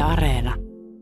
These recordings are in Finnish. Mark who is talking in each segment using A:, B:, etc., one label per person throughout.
A: Areena.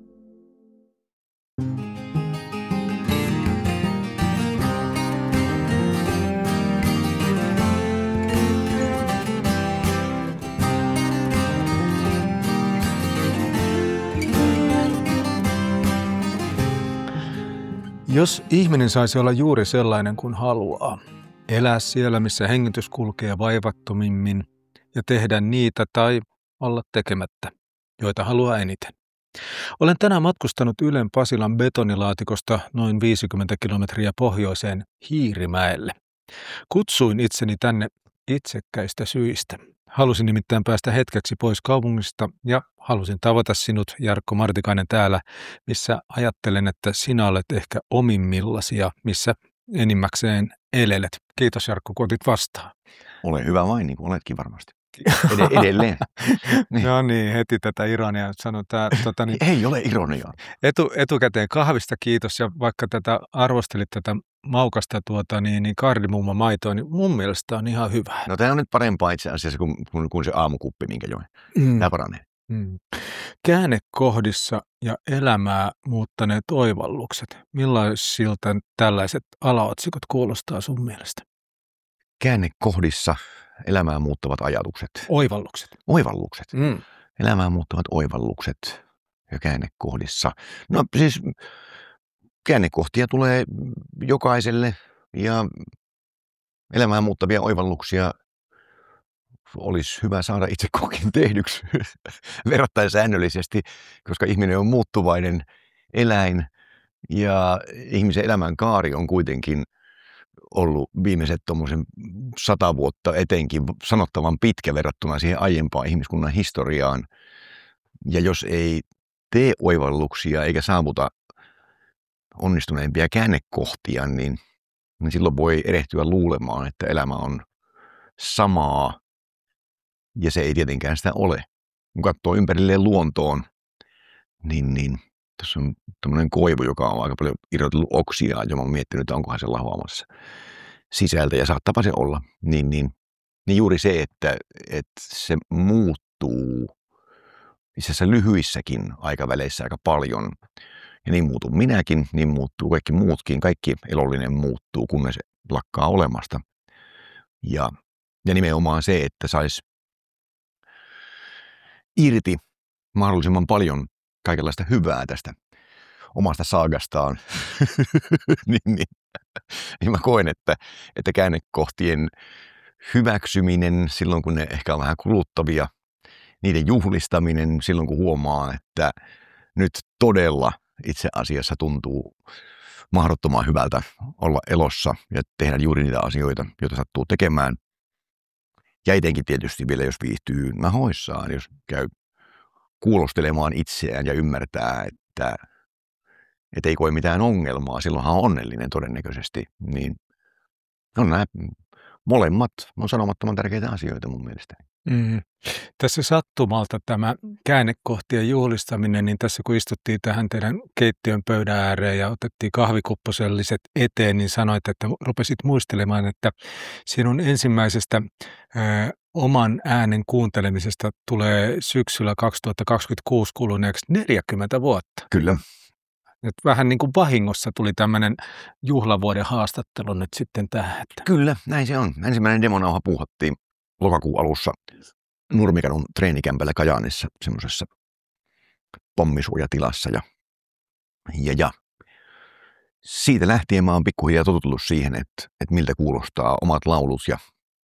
B: Jos ihminen saisi olla juuri sellainen kuin haluaa, elää siellä, missä hengitys kulkee vaivattomimmin ja tehdä niitä tai olla tekemättä, joita haluaa eniten. Olen tänään matkustanut Ylen Pasilan betonilaatikosta noin 50 kilometriä pohjoiseen Hiirimäelle. Kutsuin itseni tänne itsekkäistä syistä. Halusin nimittäin päästä hetkeksi pois kaupungista ja halusin tavata sinut, Jarkko Martikainen, täällä, missä ajattelen, että sinä olet ehkä omimmillasi ja missä enimmäkseen elelet. Kiitos, Jarkko, kun otit vastaan.
C: Ole hyvä vain, niin kuin oletkin varmasti. Edelleen.
B: Niin. No niin, heti tätä ironiaa sanon.
C: Ei ole ironiaa.
B: Etukäteen kahvista kiitos, ja vaikka tätä arvostelit tätä maukasta kardimumma-maitoa, niin mun mielestä on ihan hyvä.
C: No tämä on nyt parempaa itse asiassa kuin se aamukuppi, minkä join. Tämä paranee.
B: Käännekohdissa ja elämää muuttaneet oivallukset. Millaisilta tällaiset alaotsikot kuulostaa sun mielestä?
C: Käännekohdissa elämää muuttavat ajatukset.
B: Oivallukset.
C: Oivallukset. Elämää muuttavat oivallukset ja käännekohdissa. No siis käännekohtia tulee jokaiselle ja elämää muuttavia oivalluksia olisi hyvä saada itse kukin tehdyksi verrattain säännöllisesti, koska ihminen on muuttuvainen eläin ja ihmisen elämän kaari on kuitenkin ollut viimeiset 100 vuotta etenkin sanottavan pitkä verrattuna siihen aiempaan ihmiskunnan historiaan. Ja jos ei tee oivalluksia eikä saavuta onnistuneimpia käännekohtia, niin silloin voi erehtyä luulemaan, että elämä on samaa, ja se ei tietenkään sitä ole. Kun katsoo ympärilleen luontoon, niin tässä on tämmöinen koivu, joka on aika paljon irrotellut oksia, ja mä oon miettinyt, että onkohan se lahoamassa sisältä, ja saattaapa se olla. Niin juuri se, että se muuttuu itse asiassa lyhyissäkin aikaväleissä aika paljon, ja niin muutun minäkin, niin muuttuu kaikki muutkin, kaikki elollinen muuttuu, kunnes se lakkaa olemasta. Ja nimenomaan se, että saisi irti mahdollisimman kaikenlaista hyvää tästä omasta saagastaan, niin mä koen, että käännekohtien hyväksyminen silloin, kun ne ehkä on vähän kuluttavia, niiden juhlistaminen silloin, kun huomaa, että nyt todella itse asiassa tuntuu mahdottoman hyvältä olla elossa ja tehdä juuri niitä asioita, joita sattuu tekemään. Ja etenkin tietysti vielä, jos viihtyy nahoissaan, jos käy kuulostelemaan itseään ja ymmärtää, että ei koe mitään ongelmaa, silloinhan on onnellinen todennäköisesti, niin on nämä molemmat on sanomattoman tärkeitä asioita mun mielestäni.
B: Tässä sattumalta tämä käännekohtien juhlistaminen, niin tässä kun istuttiin tähän teidän keittiön pöydän ääreen ja otettiin kahvikupposelliset eteen, niin sanoit, että rupesit muistelemaan, että sinun ensimmäisestä oman äänen kuuntelemisesta tulee syksyllä 2026 kuluneeksi 40 vuotta.
C: Kyllä.
B: Nyt vähän niin kuin vahingossa tuli tämmöinen juhlavuoden haastattelu nyt sitten tähän. Että...
C: Kyllä, näin se on. Ensimmäinen demonauha puuhattiin lokakuun alussa Nurmikadun treenikämpällä Kajaanissa, semmoisessa pommisuojatilassa. Ja siitä lähtien mä oon pikkuhiljaa totutullut siihen, että miltä kuulostaa omat laulut ja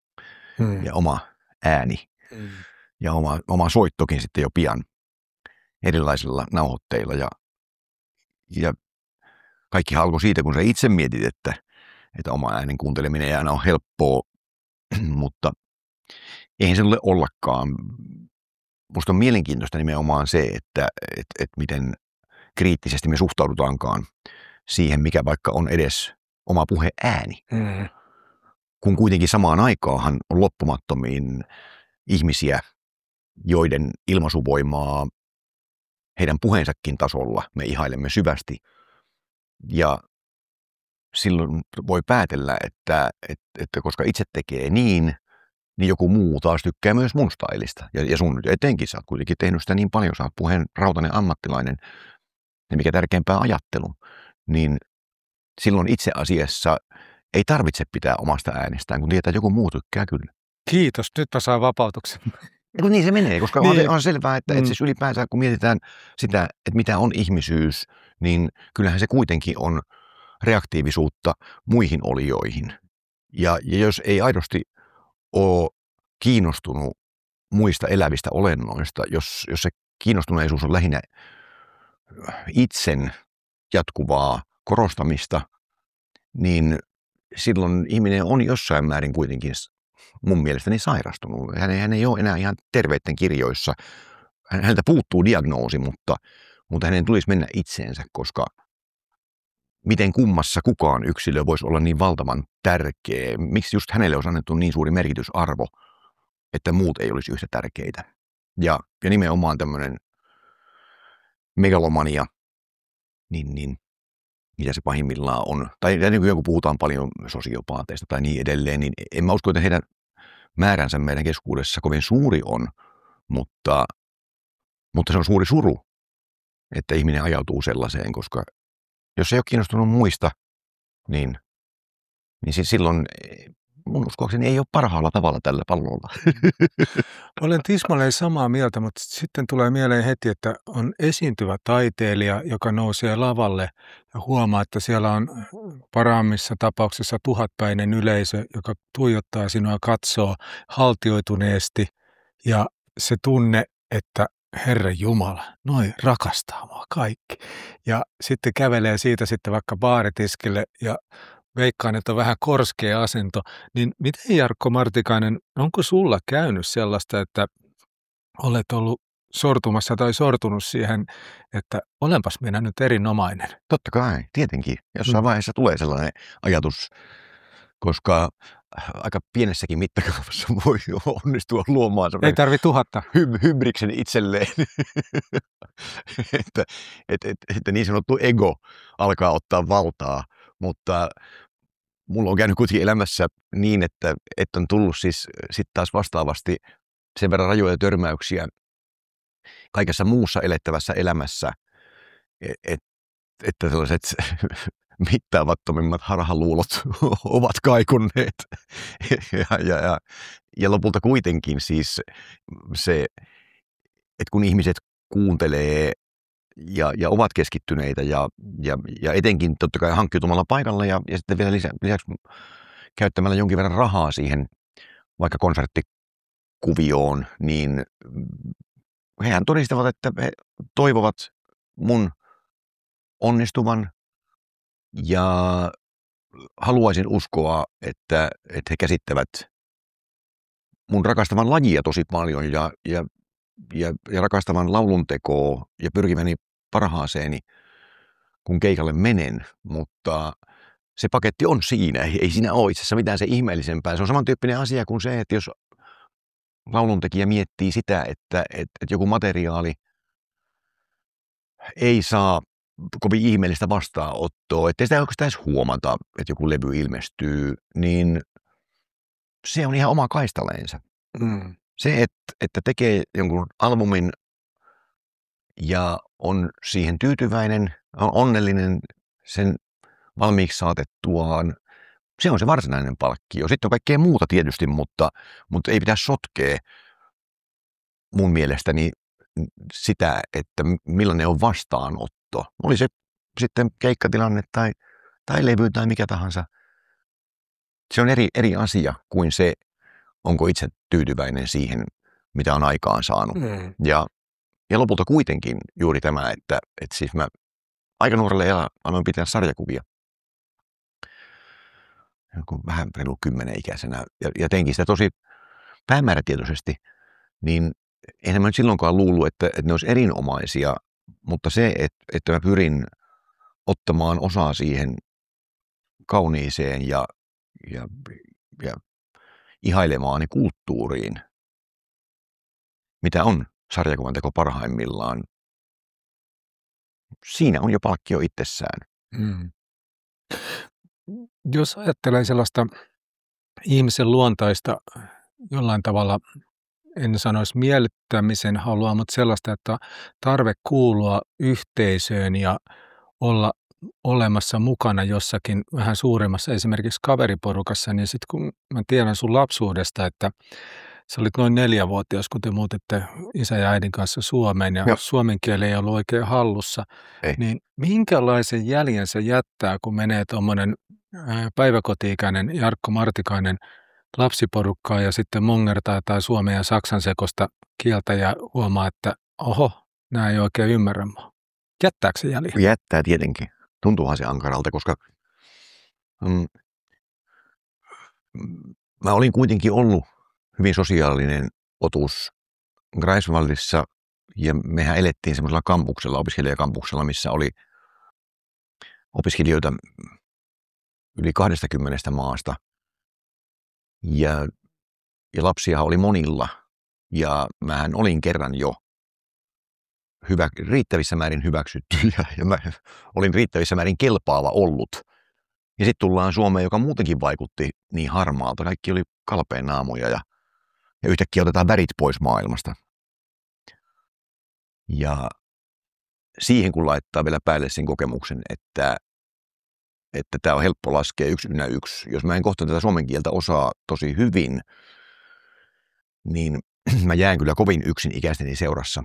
C: oma ääni ja oma soittokin sitten jo pian erilaisilla nauhoitteilla. Ja kaikki alkoi siitä, kun sä itse mietit, että oma äänen kuunteleminen ei aina ole helppoa, mutta eihän se tule ollakaan. Musta on mielenkiintoista nimenomaan se, että miten kriittisesti me suhtaudutaankaan siihen, mikä vaikka on edes oma puheääni. Kun kuitenkin samaan aikaan on loppumattomiin ihmisiä, joiden ilmaisuvoimaa heidän puheensakin tasolla me ihailemme syvästi. Ja silloin voi päätellä, että koska itse tekee niin, niin joku muu taas tykkää myös mun stylista. Ja sun etenkin, sä oot kuitenkin tehnyt sitä niin paljon, sä oot puheen rautainen ammattilainen, ja mikä tärkeämpää ajattelu, niin silloin itse asiassa ei tarvitse pitää omasta äänestään, kun tietää, että joku muu tykkää kyllä.
B: Kiitos, nyt mä saan vapautuksen.
C: Ja niin se menee, koska
B: Niin.
C: on selvää, että siis ylipäänsä kun mietitään sitä, että mitä on ihmisyys, niin kyllähän se kuitenkin on reaktiivisuutta muihin olioihin. Ja jos ei aidosti ole kiinnostunut muista elävistä olennoista, jos se kiinnostuneisuus on lähinnä itsen jatkuvaa korostamista, niin silloin ihminen on jossain määrin kuitenkin mun mielestäni sairastunut. Hän ei ole enää ihan terveiden kirjoissa. Häneltä puuttuu diagnoosi, mutta hänen tulisi mennä itseensä, koska miten kummassa kukaan yksilö voisi olla niin valtavan tärkeä. Miksi just hänelle olisi annettu niin suuri merkitysarvo, että muut ei olisi yhtä tärkeitä. Ja nimenomaan tämmöinen megalomania, niin mitä se pahimmillaan on. Tai niin kuin joku puhutaan paljon sosiopaateista tai niin edelleen, niin en mä usko, että heidän määränsä meidän keskuudessa kovin suuri on, mutta se on suuri suru, että ihminen ajautuu sellaiseen, koska jos ei ole kiinnostunut muista, niin silloin mun uskoakseni ei ole parhaalla tavalla tällä pallolla.
B: Olen tismalleen samaa mieltä, mutta sitten tulee mieleen heti, että on esiintyvä taiteilija, joka nousee lavalle ja huomaa, että siellä on parhaimmissa tapauksessa 1000-päinen yleisö, joka tuijottaa sinua ja katsoo haltioituneesti ja se tunne, että Herra Jumala, noi rakastaa mua kaikki. Ja sitten kävelee siitä sitten vaikka baaritiskille ja veikkaan, että on vähän korskea asento, niin miten Jarkko Martikainen, onko sulla käynyt sellaista, että olet ollut sortumassa tai sortunut siihen, että olenpas minä nyt erinomainen?
C: Totta kai, tietenkin. Jossain vaiheessa tulee sellainen ajatus, koska aika pienessäkin mittakaavassa voi onnistua luomaan
B: ei tarvitse 1000
C: hybriksen itselleen, että niin sanottu ego alkaa ottaa valtaa, mutta mulla on käynyt kuitenkin elämässä niin, että on tullut siis sitten taas vastaavasti sen verran rajoja törmäyksiä kaikessa muussa elettävässä elämässä, että sellaiset mittaamattomimmat harhaluulot ovat kaikunneet. Ja lopulta kuitenkin siis se, että kun ihmiset kuuntelee ja ovat keskittyneitä ja etenkin totta kai hankkiutumalla paikalla ja sitten vielä lisäksi käyttämällä jonkin verran rahaa siihen vaikka konserttikuvioon, niin hehän todistavat, että he toivovat mun onnistuvan ja haluaisin uskoa, että he käsittävät mun rakastavan lajia tosi paljon ja rakastavan lauluntekoa ja pyrkiväni parhaaseeni, kun keikalle menen, mutta se paketti on siinä. Ei siinä ole itse asiassa mitään se ihmeellisempää. Se on samantyyppinen asia kuin se, että jos lauluntekijä miettii sitä, että joku materiaali ei saa kovin ihmeellistä vastaanottoa, ettei sitä oikeastaan edes huomata, että joku levy ilmestyy, niin se on ihan oma kaistaleensa. Se, että tekee jonkun albumin ja on siihen tyytyväinen, on onnellinen sen valmiiksi saatettuaan, se on se varsinainen palkkio. Sitten on kaikkea muuta tietysti, mutta ei pitäisi sotkea mun mielestäni sitä, että millainen on vastaanotto. Oli se sitten keikkatilanne tai levy tai mikä tahansa. Se on eri asia kuin se, onko itse tyytyväinen siihen, mitä on aikaan saanut. Ja lopulta kuitenkin juuri tämä, että siis mä aika nuorelle aloin pitää sarjakuvia. Vähän reilu 10-ikäisenä. Ja teinkin sitä tosi päämäärätietoisesti. Niin eihän mä nyt silloinkaan luullut, että ne olisi erinomaisia. Mutta se, että mä pyrin ottamaan osaa siihen kauniiseen ja ihailemaani kulttuuriin, mitä on sarjakuvan teko parhaimmillaan. Siinä on jo palkkio itsessään.
B: Jos ajattelee sellaista ihmisen luontaista jollain tavalla, en sanoisi miellyttämisen halua, mutta sellaista, että tarve kuulua yhteisöön ja olla olemassa mukana jossakin vähän suuremmassa, esimerkiksi kaveriporukassa, niin sitten kun mä tiedän sun lapsuudesta, että sä olit noin 4-vuotias, kun te muutitte isän ja äidin kanssa Suomeen ja suomen kieli ei ollut oikein hallussa, niin minkälaisen jäljen se jättää, kun menee tuommoinen päiväkoti-ikäinen Jarkko Martikainen lapsiporukkaa ja sitten mongertaa tai suomen ja saksan sekoista kieltä ja huomaa, että oho, nämä ei oikein ymmärrä mua. Jättääkö se jäljen?
C: Jättää tietenkin. Tuntuuhan se ankaralta, koska mä olin kuitenkin ollut hyvin sosiaalinen otus Greifswaldissa ja mehän elettiin semmoisella kampuksella, opiskelijakampuksella, missä oli opiskelijoita yli 20 maasta ja lapsia oli monilla ja mähän olin kerran jo riittävissä määrin hyväksytty ja mä olin riittävissä määrin kelpaava ollut. Ja sitten tullaan Suomeen, joka muutenkin vaikutti niin harmaalta. Kaikki oli kalpeen naamoja ja yhtäkkiä otetaan värit pois maailmasta. Ja siihen kun laittaa vielä päälle sen kokemuksen, että tämä on helppo laskea 1 - 1. Jos mä en kohta tätä suomen kieltä osaa tosi hyvin, niin mä jään kyllä kovin yksin ikäisteni seurassa.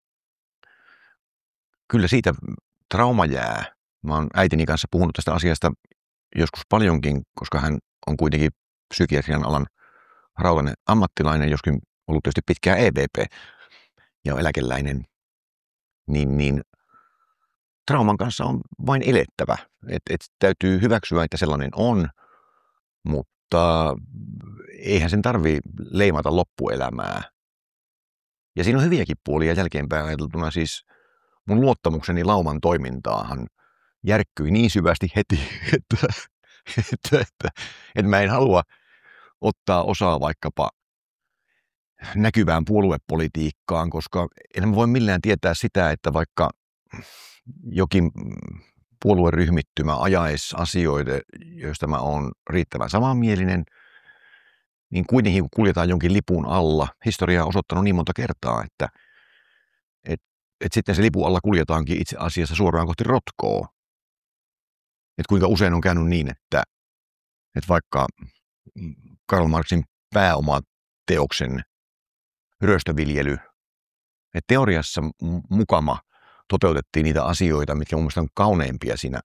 C: Kyllä siitä trauma jää. Mä oon äitini kanssa puhunut tästä asiasta joskus paljonkin, koska hän on kuitenkin psykiatrian alan rautainen ammattilainen, joskin ollut tietysti pitkään EVP ja on eläkeläinen, niin trauman kanssa on vain elettävä. Et täytyy hyväksyä, että sellainen on, mutta eihän sen tarvitse leimata loppuelämää. Ja siinä on hyviäkin puolia jälkeenpäin ajateltuna, siis mun luottamukseni lauman toimintaahan järkkyi niin syvästi heti, että mä en halua ottaa osaa vaikkapa näkyvään puoluepolitiikkaan, koska en voi millään tietää sitä, että vaikka jokin puolueryhmittymä ajaisi asioita, joista mä oon riittävän samanmielinen, niin kuitenkin kun kuljetaan jonkin lipun alla, historia on osoittanut niin monta kertaa, että sitten se lipun alla kuljetaankin itse asiassa suoraan kohti rotkoa. Että kuinka usein on käynyt niin, että vaikka Karl Marxin pääomateoksen ryöstöviljely, että teoriassa mukama toteutettiin niitä asioita, mitkä mun mielestä on kauneimpia siinä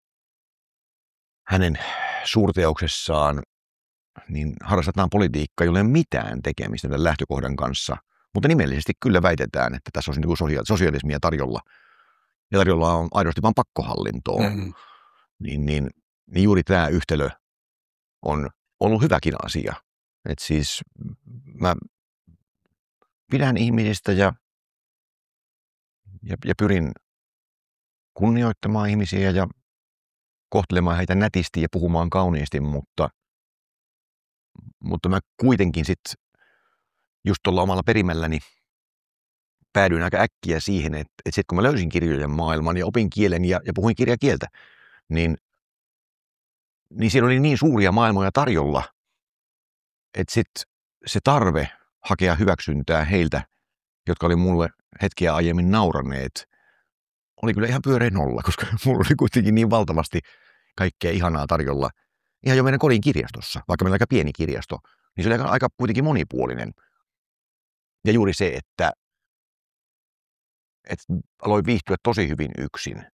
C: hänen suurteoksessaan, niin harrastetaan politiikkaa, jolla ei ole mitään tekemistä tämän lähtökohdan kanssa. Mutta nimellisesti kyllä väitetään, että tässä on niin sosialismia tarjolla. Ja tarjolla on aidosti vain pakkohallintoa. Niin juuri tämä yhtälö on ollut hyväkin asia. Et siis mä pidän ihmisistä ja pyrin kunnioittamaan ihmisiä ja kohtelemaan heitä nätisti ja puhumaan kauniisti, mutta mä kuitenkin sitten just tuolla omalla perimälläni päädyin aika äkkiä siihen, että sitten kun mä löysin kirjojen maailman ja opin kielen ja puhuin kirjakieltä, niin siellä oli niin suuria maailmoja tarjolla, että sitten se tarve hakea hyväksyntää heiltä, jotka oli mulle hetkeä aiemmin nauraneet, oli kyllä ihan pyöreä nolla, koska mulla oli kuitenkin niin valtavasti kaikkea ihanaa tarjolla. Ihan jo meidän kodin kirjastossa, vaikka meillä on aika pieni kirjasto, niin se oli aika kuitenkin monipuolinen. Ja juuri se, että aloin viihtyä tosi hyvin yksin.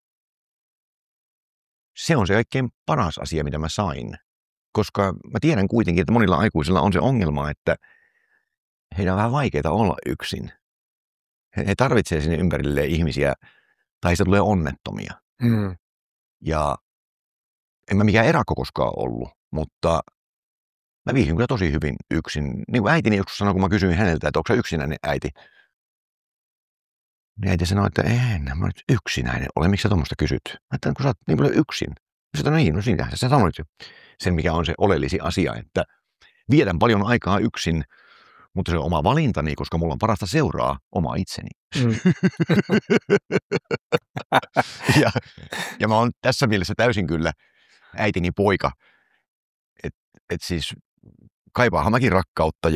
C: Se on se kaikkein paras asia, mitä mä sain. Koska mä tiedän kuitenkin, että monilla aikuisilla on se ongelma, että heidän on vähän vaikeaa olla yksin. He tarvitsevat sinne ympärilleen ihmisiä, tai heistä tulee onnettomia. Ja en mä mikään erakko koskaan ollut, mutta mä viihdyn kyllä tosi hyvin yksin. Niin kuin äitini joskus sanoi, kun mä kysyin häneltä, että onko sä yksinäinen äiti? Niin äiti sanoi, että en, mä nyt yksinäinen ole. Miksi sä tuommoista kysyt? Mä ajattelin, kun sä oot niin paljon yksin. Mä sanoin, no siinähän sä sanoit sen, mikä on se oleellisi asia, että viedän paljon aikaa yksin, mutta se on oma valintani, koska mulla on parasta seuraa oma itseni. ja mä oon tässä mielessä täysin kyllä äitini poika. Et siis kaipaahan mäkin rakkautta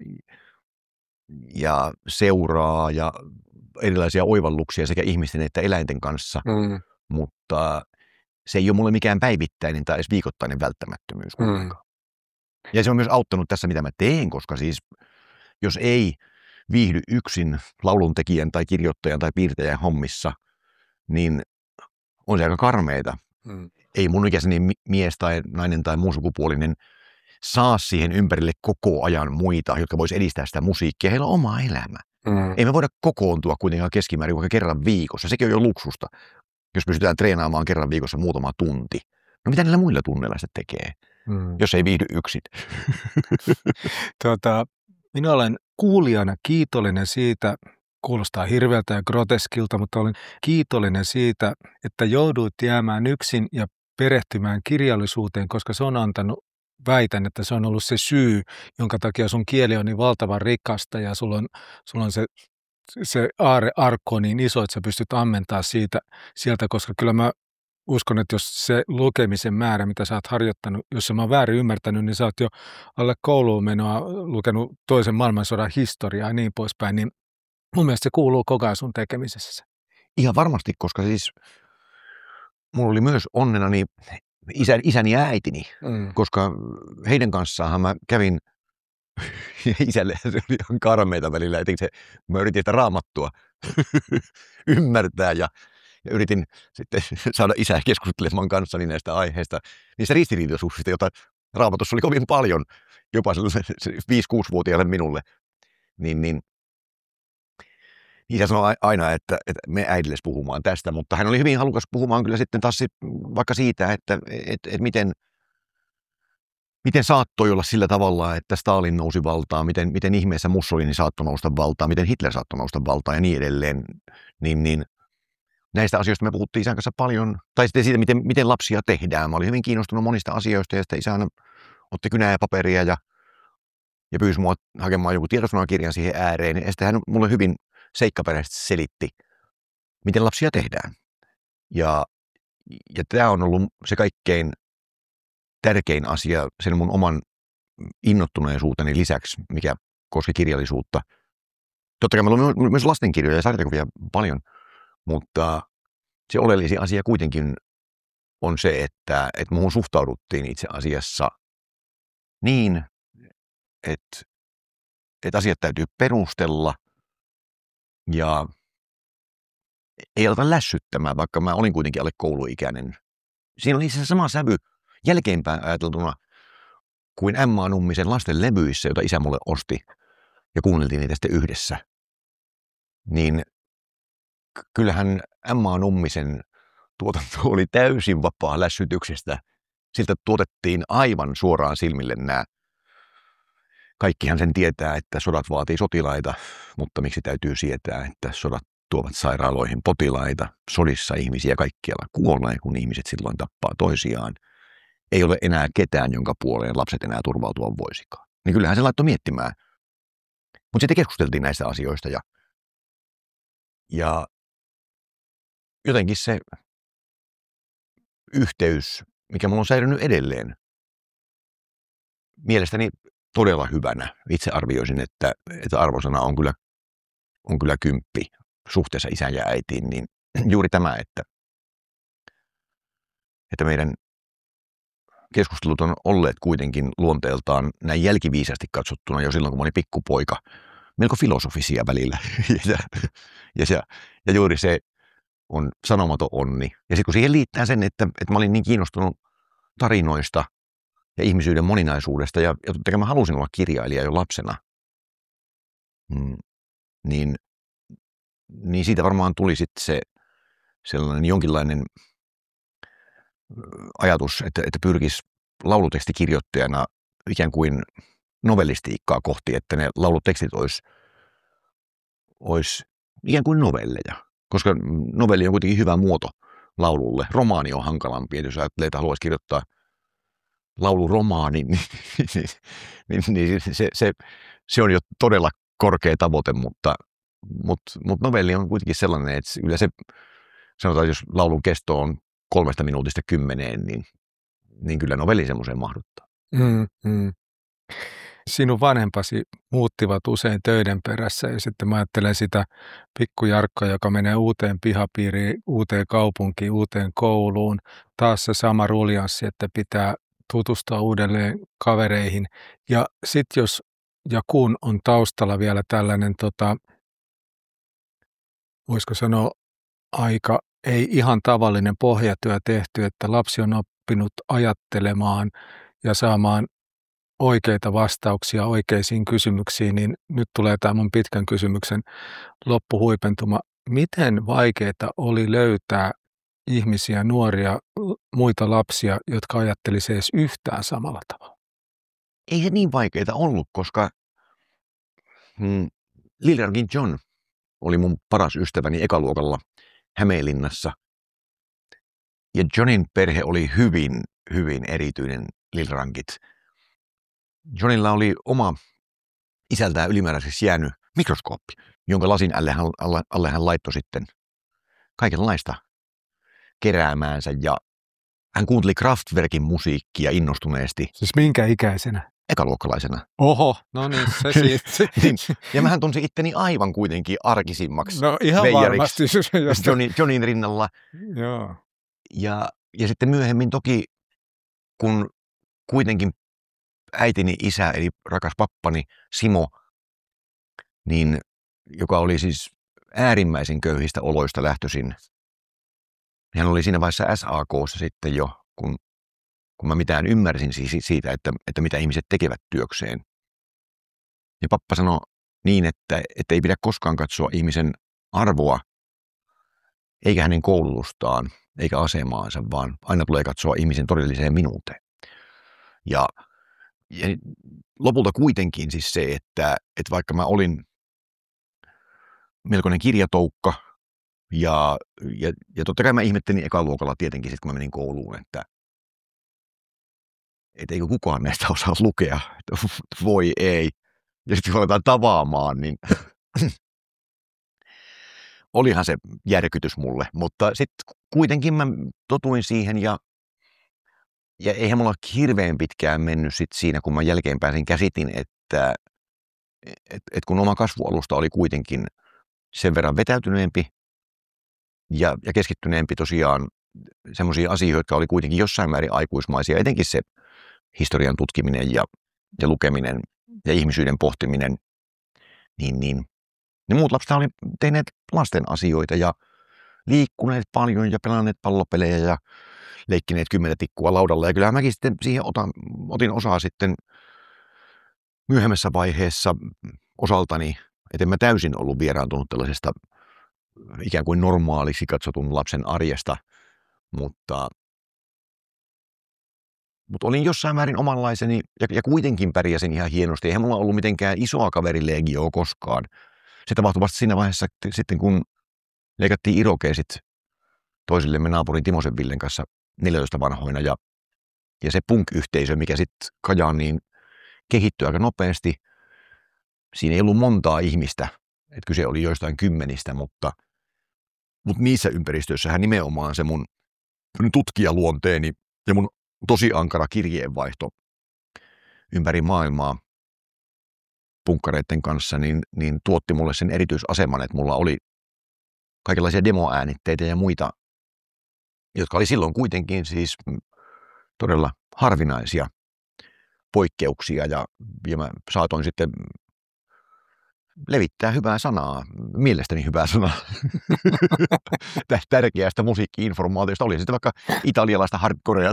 C: ja seuraa ja erilaisia oivalluksia sekä ihmisten että eläinten kanssa, mutta se ei ole mulle mikään päivittäinen tai edes viikoittainen välttämättömyys kuitenkaan. Ja se on myös auttanut tässä, mitä mä teen, koska siis jos ei viihdy yksin lauluntekijän tai kirjoittajan tai piirtäjän hommissa, niin on se aika karmeita. Ei mun ikäiseni mies tai nainen tai muu sukupuolinen saa siihen ympärille koko ajan muita, jotka vois edistää sitä musiikkia. Heillä on oma elämä. Ei me voida kokoontua kuitenkaan keskimäärin vaikka kerran viikossa. Sekin on jo luksusta, jos pystytään treenaamaan kerran viikossa muutama tunti. No mitä niillä muilla tunneilla sitten tekee, jos ei viihdy yksin?
B: Minä olen kuulijana kiitollinen siitä, kuulostaa hirveältä ja groteskilta, mutta olen kiitollinen siitä, että jouduit jäämään yksin ja perehtymään kirjallisuuteen, koska se on antanut, väitän, että se on ollut se syy, jonka takia sun kieli on niin valtavan rikasta ja sulla on se aarrearkko on niin iso, että sä pystyt ammentamaan sieltä, koska kyllä mä uskon, että jos se lukemisen määrä, mitä sä oot harjoittanut, jos mä oon väärin ymmärtänyt, niin sä oot jo alle kouluun menoa lukenut toisen maailmansodan historiaa ja niin poispäin, niin mun mielestä se kuuluu koko ajan sun tekemisessä.
C: Ihan varmasti, koska siis mulla oli myös onnenani isäni ja äitini, koska heidän kanssaan mä kävin isälle, se oli ihan karmeita välillä, etenkin mä yritin sitä Raamattua ymmärtää ja yritin sitten saada isää keskustelemaan kanssani näistä aiheista, niistä ristiriitaisuuksista, joita Raamatussa oli kovin paljon, jopa 5-6-vuotiaalle minulle, niin isä sanoi aina, että me äidilles puhumaan tästä, mutta hän oli hyvin halukas puhumaan kyllä sitten taas vaikka siitä, että miten saattoi olla sillä tavalla, että Stalin nousi valtaan, miten ihmeessä Mussolini saattoi nousta valtaan, miten Hitler saattoi nousta valtaan ja niin edelleen, niin näistä asioista me puhuttiin isän kanssa paljon, tai sitten siitä, miten lapsia tehdään. Mä olin hyvin kiinnostunut monista asioista ja sitten isä aina otti kynää ja paperia ja pyysi mua hakemaan joku tietosanakirjan siihen ääreen. Ja sitten hän mulle hyvin seikkaperäisesti selitti, miten lapsia tehdään. Ja tämä on ollut se kaikkein tärkein asia sen mun oman innottuneisuuteni lisäksi, mikä koski kirjallisuutta. Totta kai meillä on myös lastenkirjoja ja sarjakuvia paljon, mutta se oleellisin asia kuitenkin on se, että muuhun suhtauduttiin itse asiassa niin, että asiat täytyy perustella ja ei aleta lässyttämään, vaikka mä olin kuitenkin alle kouluikäinen. Siinä oli se sama sävy jälkeenpäin ajateltuna kuin Emma Nummisen lasten levyissä, jota isä mulle osti ja kuunneltiin niitä sitten yhdessä. Niin kyllähän Emma Nummisen tuotanto oli täysin vapaa lässytyksestä. Siltä tuotettiin aivan suoraan silmille nämä. Kaikkihan sen tietää, että sodat vaatii sotilaita, mutta miksi täytyy sietää, että sodat tuovat sairaaloihin potilaita, sodissa ihmisiä kaikkialla kuolee, kun ihmiset silloin tappaa toisiaan. Ei ole enää ketään, jonka puoleen lapset enää turvautua voisikaan. Niin kyllähän se laittoi miettimään. Mutta sitten keskusteltiin näistä asioista ja jotenkin se yhteys, mikä mulla on säilynyt edelleen, mielestäni todella hyvänä. Itse arvioisin, että arvosana on kyllä 10 suhteessa isään ja äitiin, niin juuri tämä, että meidän keskustelut on olleet kuitenkin luonteeltaan näin jälkiviisasti katsottuna jo silloin, kun mä olin pikkupoika, melko filosofisia välillä. ja juuri se on sanomaton onni. Ja sitten kun siihen liittää sen, että mä olin niin kiinnostunut tarinoista ja ihmisyyden moninaisuudesta, ja totta kai mä halusin olla kirjailija jo lapsena, niin siitä varmaan tuli sitten se sellainen jonkinlainen ajatus, että pyrkisi laulutekstikirjoittajana ikään kuin novellistiikkaa kohti, että ne laulutekstit olisi ikään kuin novelleja, koska novelli on kuitenkin hyvä muoto laululle. Romaani on hankalampi, jos ajattelee, että haluaisi kirjoittaa lauluromaani, niin se on jo todella korkea tavoite, mutta novelli on kuitenkin sellainen, että kyllä se, sanotaan, jos laulun kesto on 3 minuutista 10, niin kyllä novelli semmoiseen mahduttaa.
B: sinun vanhempasi muuttivat usein töiden perässä ja sitten mä ajattelen sitä pikku Jarkkoa, joka menee uuteen pihapiiriin, uuteen kaupunkiin, uuteen kouluun. Taas se sama ruljanssi, että pitää tutustua uudelleen kavereihin. Ja sitten jos ja kun on taustalla vielä tällainen, voisiko sanoa, aika ei ihan tavallinen pohjatyö tehty, että lapsi on oppinut ajattelemaan ja saamaan oikeita vastauksia oikeisiin kysymyksiin, niin nyt tulee tämä mun pitkän kysymyksen loppuhuipentuma. Miten vaikeaa oli löytää ihmisiä, nuoria, muita lapsia, jotka ajattelisivat edes yhtään samalla tavalla?
C: Ei se niin vaikeaa ollut, koska Liljarkin John oli mun paras ystäväni ekaluokalla Hämeenlinnassa. Ja Johnin perhe oli hyvin, hyvin erityinen Lilrankit. Johnilla oli oma isältään ylimääräiseksi jäänyt mikroskooppi, jonka lasin alle hän laittoi sitten kaikenlaista keräämäänsä. Ja hän kuunteli Kraftwerkin musiikkia innostuneesti.
B: Siis minkä ikäisenä?
C: Ekaluokkalaisena.
B: Oho, no niin, se siitä.
C: Ja mähän tunsin itteni aivan kuitenkin arkisimmaksi.
B: No ihan varmasti.
C: Johnin rinnalla.
B: Joo.
C: Ja sitten myöhemmin toki, kun kuitenkin äitini isä, eli rakas pappani Simo, niin, joka oli siis äärimmäisen köyhistä oloista lähtöisin. Hän oli siinä vaiheessa SAK:ssa sitten jo, kun mä mitään ymmärsin siitä, että mitä ihmiset tekevät työkseen. Ja pappa sanoi niin, että ei pidä koskaan katsoa ihmisen arvoa, eikä hänen koulutustaan, eikä asemaansa, vaan aina tulee katsoa ihmisen todelliseen minuuteen. Ja lopulta kuitenkin siis se, että vaikka mä olin melkoinen kirjatoukka, ja totta kai mä ihmettelin ekaluokalla tietenkin sitten, kun mä menin kouluun, että eikö kukaan näistä osaa lukea, että voi ei. Ja sitten kun aletaan tavaamaan, niin olihan se järkytys mulle, mutta sitten kuitenkin mä totuin siihen ja eihän mulla hirveän pitkään mennyt sit siinä, kun mä jälkeenpäin sen käsitin, että kun oma kasvualusta oli kuitenkin sen verran vetäytyneempi ja keskittyneempi tosiaan semmoisiin asioihin, jotka oli kuitenkin jossain määrin aikuismaisia, etenkin se historian tutkiminen ja lukeminen ja ihmisyyden pohtiminen, niin muut lapset oli tehneet lasten asioita ja liikkuneet paljon ja pelanneet pallopelejä ja leikkineet 10 tikkua laudalla. Ja kyllä mäkin sitten siihen otin osaa sitten myöhemmässä vaiheessa osaltani, että en mä täysin ollut vieraantunut tällaisesta ikään kuin normaaliksi katsotun lapsen arjesta, mutta olin jossain määrin omanlaiseni ja kuitenkin pärjäsin ihan hienosti. Eihän mulla ollut mitenkään isoa kaverilegioa koskaan. Se tapahtui vasta siinä vaiheessa sitten, kun leikattiin irokeesit toisillemme naapurin Timosen Villen kanssa 14 vanhoina. Ja se punk-yhteisö, mikä sitten Kajaaniin kehittyi aika nopeasti. Siinä ei ollut montaa ihmistä, että kyse oli joistain kymmenistä, mutta niissä ympäristöissähän nimenomaan se mun tutkijaluonteeni ja mun tosi ankara kirjeenvaihto ympäri maailmaa punkkareiden kanssa, niin tuotti mulle sen erityisaseman, että mulla oli kaikenlaisia demoäänitteitä ja muita, jotka oli silloin kuitenkin siis todella harvinaisia poikkeuksia ja mä saatoin sitten levittää hyvää sanaa, mielestäni hyvää sanaa, tärkeästä musiikki-informaatiosta, oli sitten vaikka italialaista hardcorea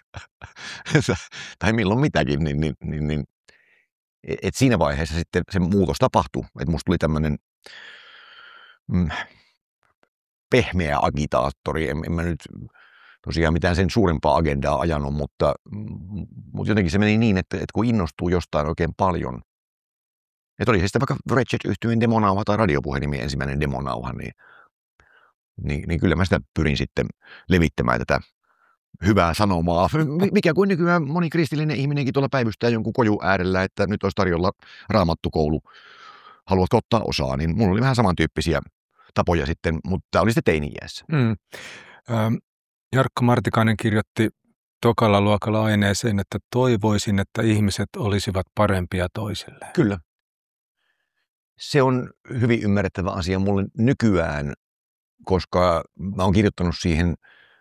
C: tai milloin mitäkin, niin et siinä vaiheessa sitten se muutos tapahtui, että musta tuli tämmöinen pehmeä agitaattori, en mä nyt tosiaan mitään sen suurempaa agendaa ajanut, mutta jotenkin se meni niin, että kun innostuu jostain oikein paljon, että oli se sitten vaikka Wretched-yhtyeen demonauha tai radiopuhelimen ensimmäinen demonauha, niin kyllä mä sitä pyrin sitten levittämään tätä hyvää sanomaa, mikä kuin nykyään moni kristillinen ihminenkin tuolla päivystää jonkun kojun äärellä, että nyt olisi tarjolla raamattukoulu, haluatko ottaa osaa, niin mulla oli vähän samantyyppisiä tapoja sitten, mutta tämä oli sitten teini-iässä.
B: Jarkko Martikainen kirjoitti tokalla luokalla aineeseen, että toivoisin, että ihmiset olisivat parempia toisilleen.
C: Kyllä. Se on hyvin ymmärrettävä asia mulle nykyään, koska mä oon kirjoittanut siihen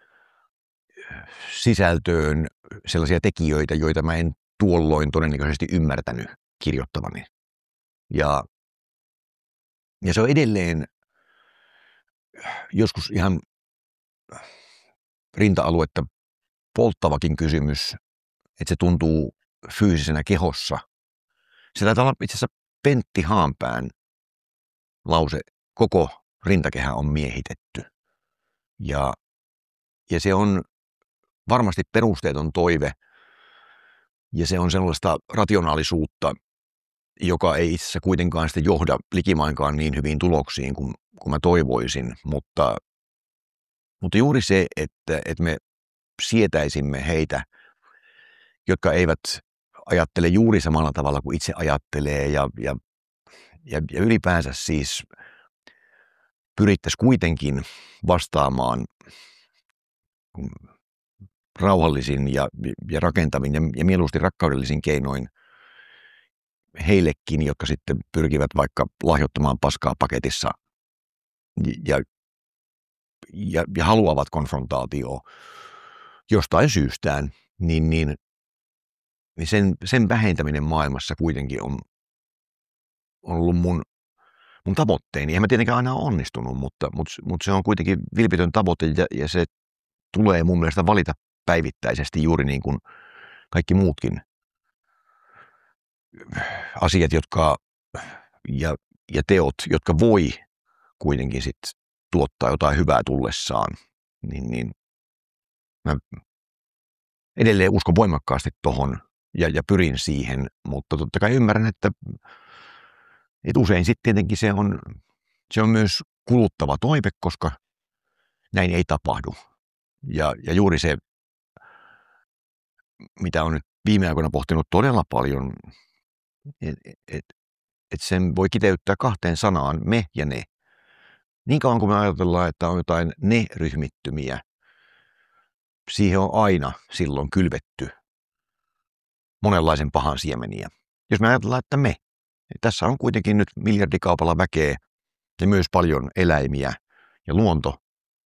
C: sisältöön sellaisia tekijöitä, joita mä en tuolloin todennäköisesti ymmärtänyt kirjoittavani. Ja se on edelleen joskus ihan rinta-aluetta polttavakin kysymys, että se tuntuu fyysisenä kehossa. Se taitaa olla itse asiassa Pentti Haanpään lause, koko rintakehä on miehitetty. Ja se on varmasti perusteeton toive, ja se on sellaista rationaalisuutta, joka ei itse asiassa kuitenkaan sitten johda likimainkaan niin hyviin tuloksiin kuin mä toivoisin, mutta juuri se, että me sietäisimme heitä, jotka eivät ajattele juuri samalla tavalla kuin itse ajattelee ja ylipäänsä siis pyrittäisiin kuitenkin vastaamaan rauhallisin ja rakentavin ja mieluusti rakkaudellisin keinoin heillekin, jotka sitten pyrkivät vaikka lahjoittamaan paskaa paketissa ja haluavat konfrontaatioon jostain syystään, niin sen vähentäminen maailmassa kuitenkin on ollut mun tavoitteeni. Eihän mä tietenkään aina ole onnistunut, mutta se on kuitenkin vilpitön tavoite ja se tulee mun mielestä valita päivittäisesti juuri niin kuin kaikki muutkin asiat, ja teot, jotka voi kuitenkin sit tuottaa jotain hyvää tullessaan, niin mä edelleen uskon voimakkaasti tohon ja pyrin siihen, mutta totta kai ymmärrän, että usein sitten tietenkin se on myös kuluttava toive, koska näin ei tapahdu. Ja juuri se, mitä on nyt viime aikoina pohtinut todella paljon, että sen voi kiteyttää 2 sanaan, me ja ne. Niin kauan kuin me ajatellaan, että on jotain ne-ryhmittymiä, siihen on aina silloin kylvetty monenlaisen pahan siemeniä. Jos me ajatellaan, että me, tässä on kuitenkin nyt miljardikaupalla väkeä ja myös paljon eläimiä ja luonto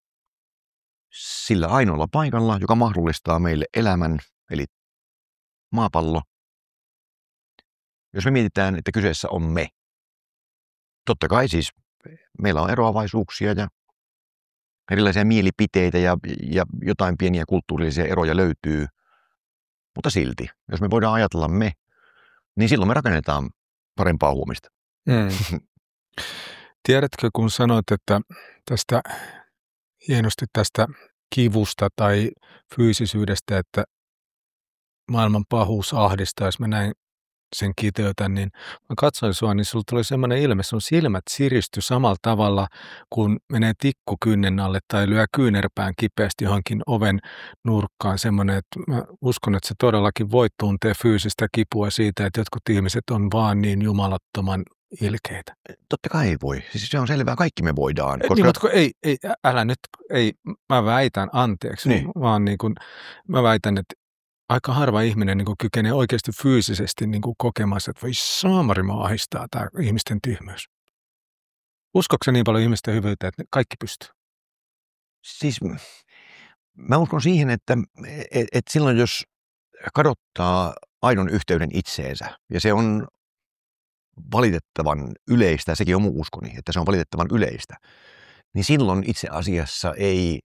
C: sillä ainoalla paikalla, joka mahdollistaa meille elämän, eli maapallo. Jos me mietitään, että kyseessä on me, totta kai siis meillä on eroavaisuuksia ja erilaisia mielipiteitä ja jotain pieniä kulttuurillisia eroja löytyy, mutta silti, jos me voidaan ajatella me, niin silloin me rakennetaan parempaa huomista.
B: Tiedätkö, kun sanoit, että hienosti tästä kivusta tai fyysisyydestä, että maailman pahuus ahdistaa, jos mä näin sen kiteytän, niin mä katsoin sua, niin sulla tuli semmoinen ilme, sun silmät siristy samalla tavalla, kun menee tikku kynnen alle tai lyö kyynärpään kipeästi johonkin oven nurkkaan. Semmoinen, että mä uskon, että se todellakin voi tuntea fyysistä kipua siitä, että jotkut ihmiset on vaan niin jumalattoman ilkeitä.
C: Totta kai voi. Siis se on selvää, kaikki me voidaan.
B: Koska... Niin, mutta älä nyt, mä väitän, anteeksi, niin. Vaan niin kuin, mä väitän, että aika harva ihminen niin kuin kykenee oikeasti fyysisesti niin kuin kokemaan, että voi saamari, mua ahdistaa tämä ihmisten tyhmyys. Uskotko niin paljon ihmisten hyvyyttä, että kaikki pystyy?
C: Siis mä uskon siihen, että silloin jos kadottaa aidon yhteyden itseensä, ja se on valitettavan yleistä, sekin on mun uskoni, että se on valitettavan yleistä, niin silloin itse asiassa ei...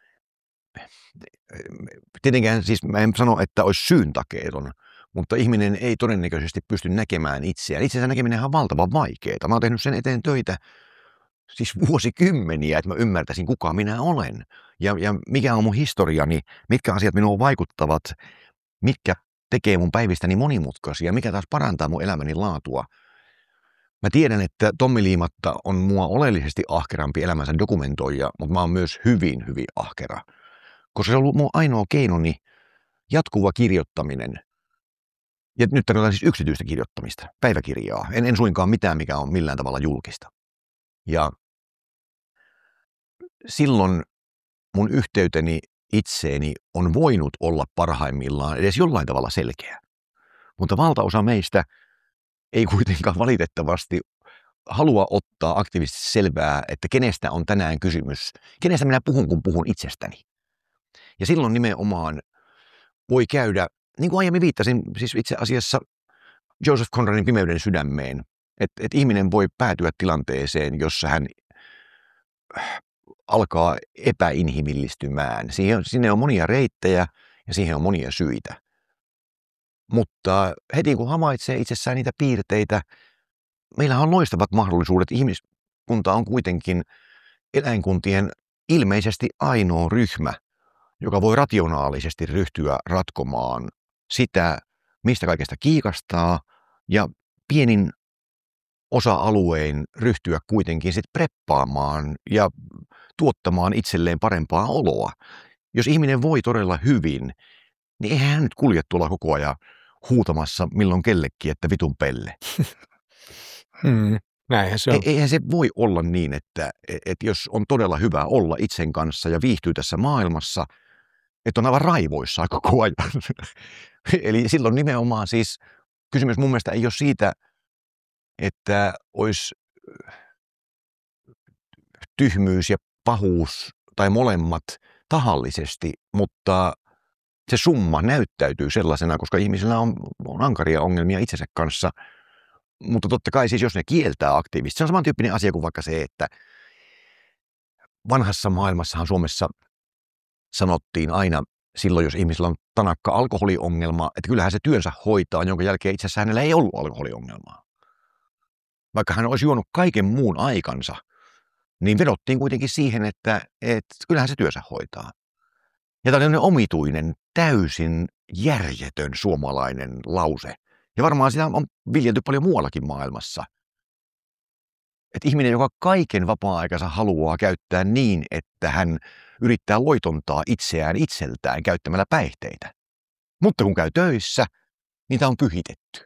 C: Tietenkään siis mä en sano, että olisi syyntakeeton, mutta ihminen ei todennäköisesti pysty näkemään itseään. Itsensä näkeminen on valtavan vaikeaa. Mä oon tehnyt sen eteen töitä siis vuosikymmeniä, että mä ymmärtäisin, kuka minä olen ja mikä on mun historiani, mitkä asiat minuun vaikuttavat, mitkä tekee mun päivistäni monimutkaisia, mikä taas parantaa mun elämäni laatua. Mä tiedän, että Tommi Liimatta on mua oleellisesti ahkerampi elämänsä dokumentoija, mutta mä oon myös hyvin, hyvin ahkera. Koska se on ollut mun ainoa keinoni jatkuva kirjoittaminen. Ja nyt tarvitaan siis yksityistä kirjoittamista, päiväkirjaa. En suinkaan mitään, mikä on millään tavalla julkista. Ja silloin mun yhteyteni itseeni on voinut olla parhaimmillaan edes jollain tavalla selkeä. Mutta valtaosa meistä ei kuitenkaan valitettavasti halua ottaa aktiivisesti selvää, että kenestä on tänään kysymys, kenestä minä puhun, kun puhun itsestäni. Ja silloin nimenomaan voi käydä, niin kuin aiemmin viittasin, siis itse asiassa Joseph Conradin Pimeyden sydämeen, että ihminen voi päätyä tilanteeseen, jossa hän alkaa epäinhimillistymään. Sinne on monia reittejä ja siihen on monia syitä. Mutta heti kun havaitsee itsessään niitä piirteitä, meillähän on loistavat mahdollisuudet. Ihmiskunta on kuitenkin eläinkuntien ilmeisesti ainoa ryhmä, joka voi rationaalisesti ryhtyä ratkomaan sitä, mistä kaikesta kiikastaa, ja pienin osa-aluein ryhtyä kuitenkin sit preppaamaan ja tuottamaan itselleen parempaa oloa. Jos ihminen voi todella hyvin, niin eihän hän nyt kulje tuolla koko ajan huutamassa milloin kellekin, että vitun pelle.
B: Näinhän se on.
C: Eihän se voi olla niin, että jos on todella hyvä olla itsen kanssa ja viihtyy tässä maailmassa, että on aivan raivoissaan koko ajan. Eli silloin nimenomaan siis kysymys mun mielestä ei ole siitä, että olisi tyhmyys ja pahuus tai molemmat tahallisesti, mutta se summa näyttäytyy sellaisena, koska ihmisillä on ankaria ongelmia itsensä kanssa. Mutta totta kai siis, jos ne kieltää aktiivisesti, se on samantyyppinen asia kuin vaikka se, että vanhassa maailmassahan Suomessa sanottiin aina silloin, jos ihmisellä on tanakka alkoholiongelma, että kyllähän se työnsä hoitaa, jonka jälkeen itse asiassa hänellä ei ollut alkoholiongelmaa. Vaikka hän olisi juonut kaiken muun aikansa, niin vedottiin kuitenkin siihen, että kyllähän se työnsä hoitaa. Ja tämä on omituinen, täysin järjetön suomalainen lause. Ja varmaan sitä on viljelty paljon muuallakin maailmassa. Että ihminen, joka kaiken vapaa-aikansa haluaa käyttää niin, että hän yrittää loitontaa itseään itseltään käyttämällä päihteitä. Mutta kun käy töissä, niin tämä on pyhitetty.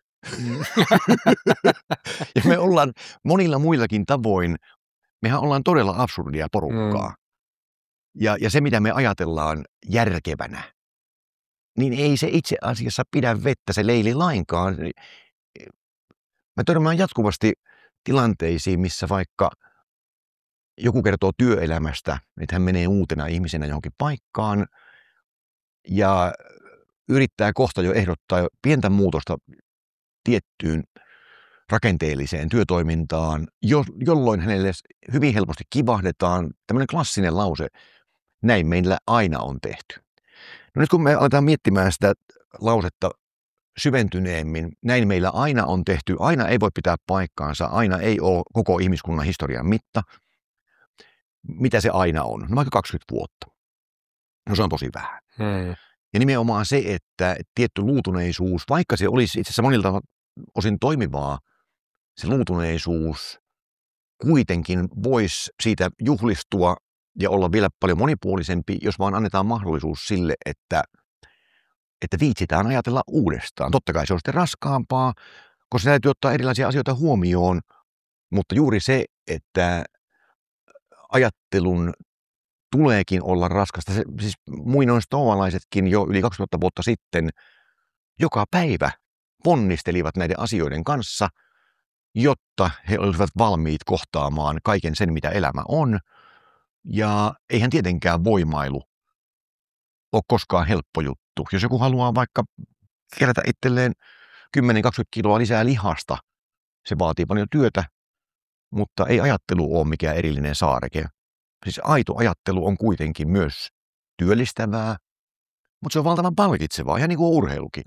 C: Ja me ollaan monilla muillakin tavoin, mehän ollaan todella absurdia porukkaa. Ja se, mitä me ajatellaan järkevänä, niin ei se itse asiassa pidä vettä se leili lainkaan. Mä törmään jatkuvasti tilanteisiin, missä vaikka joku kertoo työelämästä, että hän menee uutena ihmisenä johonkin paikkaan ja yrittää kohta jo ehdottaa pientä muutosta tiettyyn rakenteelliseen työtoimintaan, jolloin hänelle hyvin helposti kivahdetaan tämmöinen klassinen lause, näin meillä aina on tehty. No nyt kun me aletaan miettimään sitä lausetta syventyneemmin, näin meillä aina on tehty, aina ei voi pitää paikkaansa, aina ei ole koko ihmiskunnan historian mitta. Mitä se aina on? No vaikka 20 vuotta. No se on tosi vähän. Ja nimenomaan se, että tietty luutuneisuus, vaikka se olisi itse asiassa monilta osin toimivaa, se luutuneisuus kuitenkin voisi siitä juhlistua ja olla vielä paljon monipuolisempi, jos vaan annetaan mahdollisuus sille, että viitsitään ajatella uudestaan. Totta kai se on sitten raskaampaa, koska se täytyy ottaa erilaisia asioita huomioon, mutta juuri se, että ajattelun tuleekin olla raskasta. Siis muinoistoomalaisetkin jo yli 2000 vuotta sitten joka päivä ponnistelivat näiden asioiden kanssa, jotta he olisivat valmiit kohtaamaan kaiken sen, mitä elämä on. Ja eihän tietenkään voimailu ole koskaan helppo juttu. Jos joku haluaa vaikka kerätä itselleen 10-20 kiloa lisää lihasta, se vaatii paljon työtä, mutta ei ajattelu ole mikään erillinen saareke. Siis aito ajattelu on kuitenkin myös työllistävää, mutta se on valtavan palkitsevaa, ihan niin kuin urheilukin.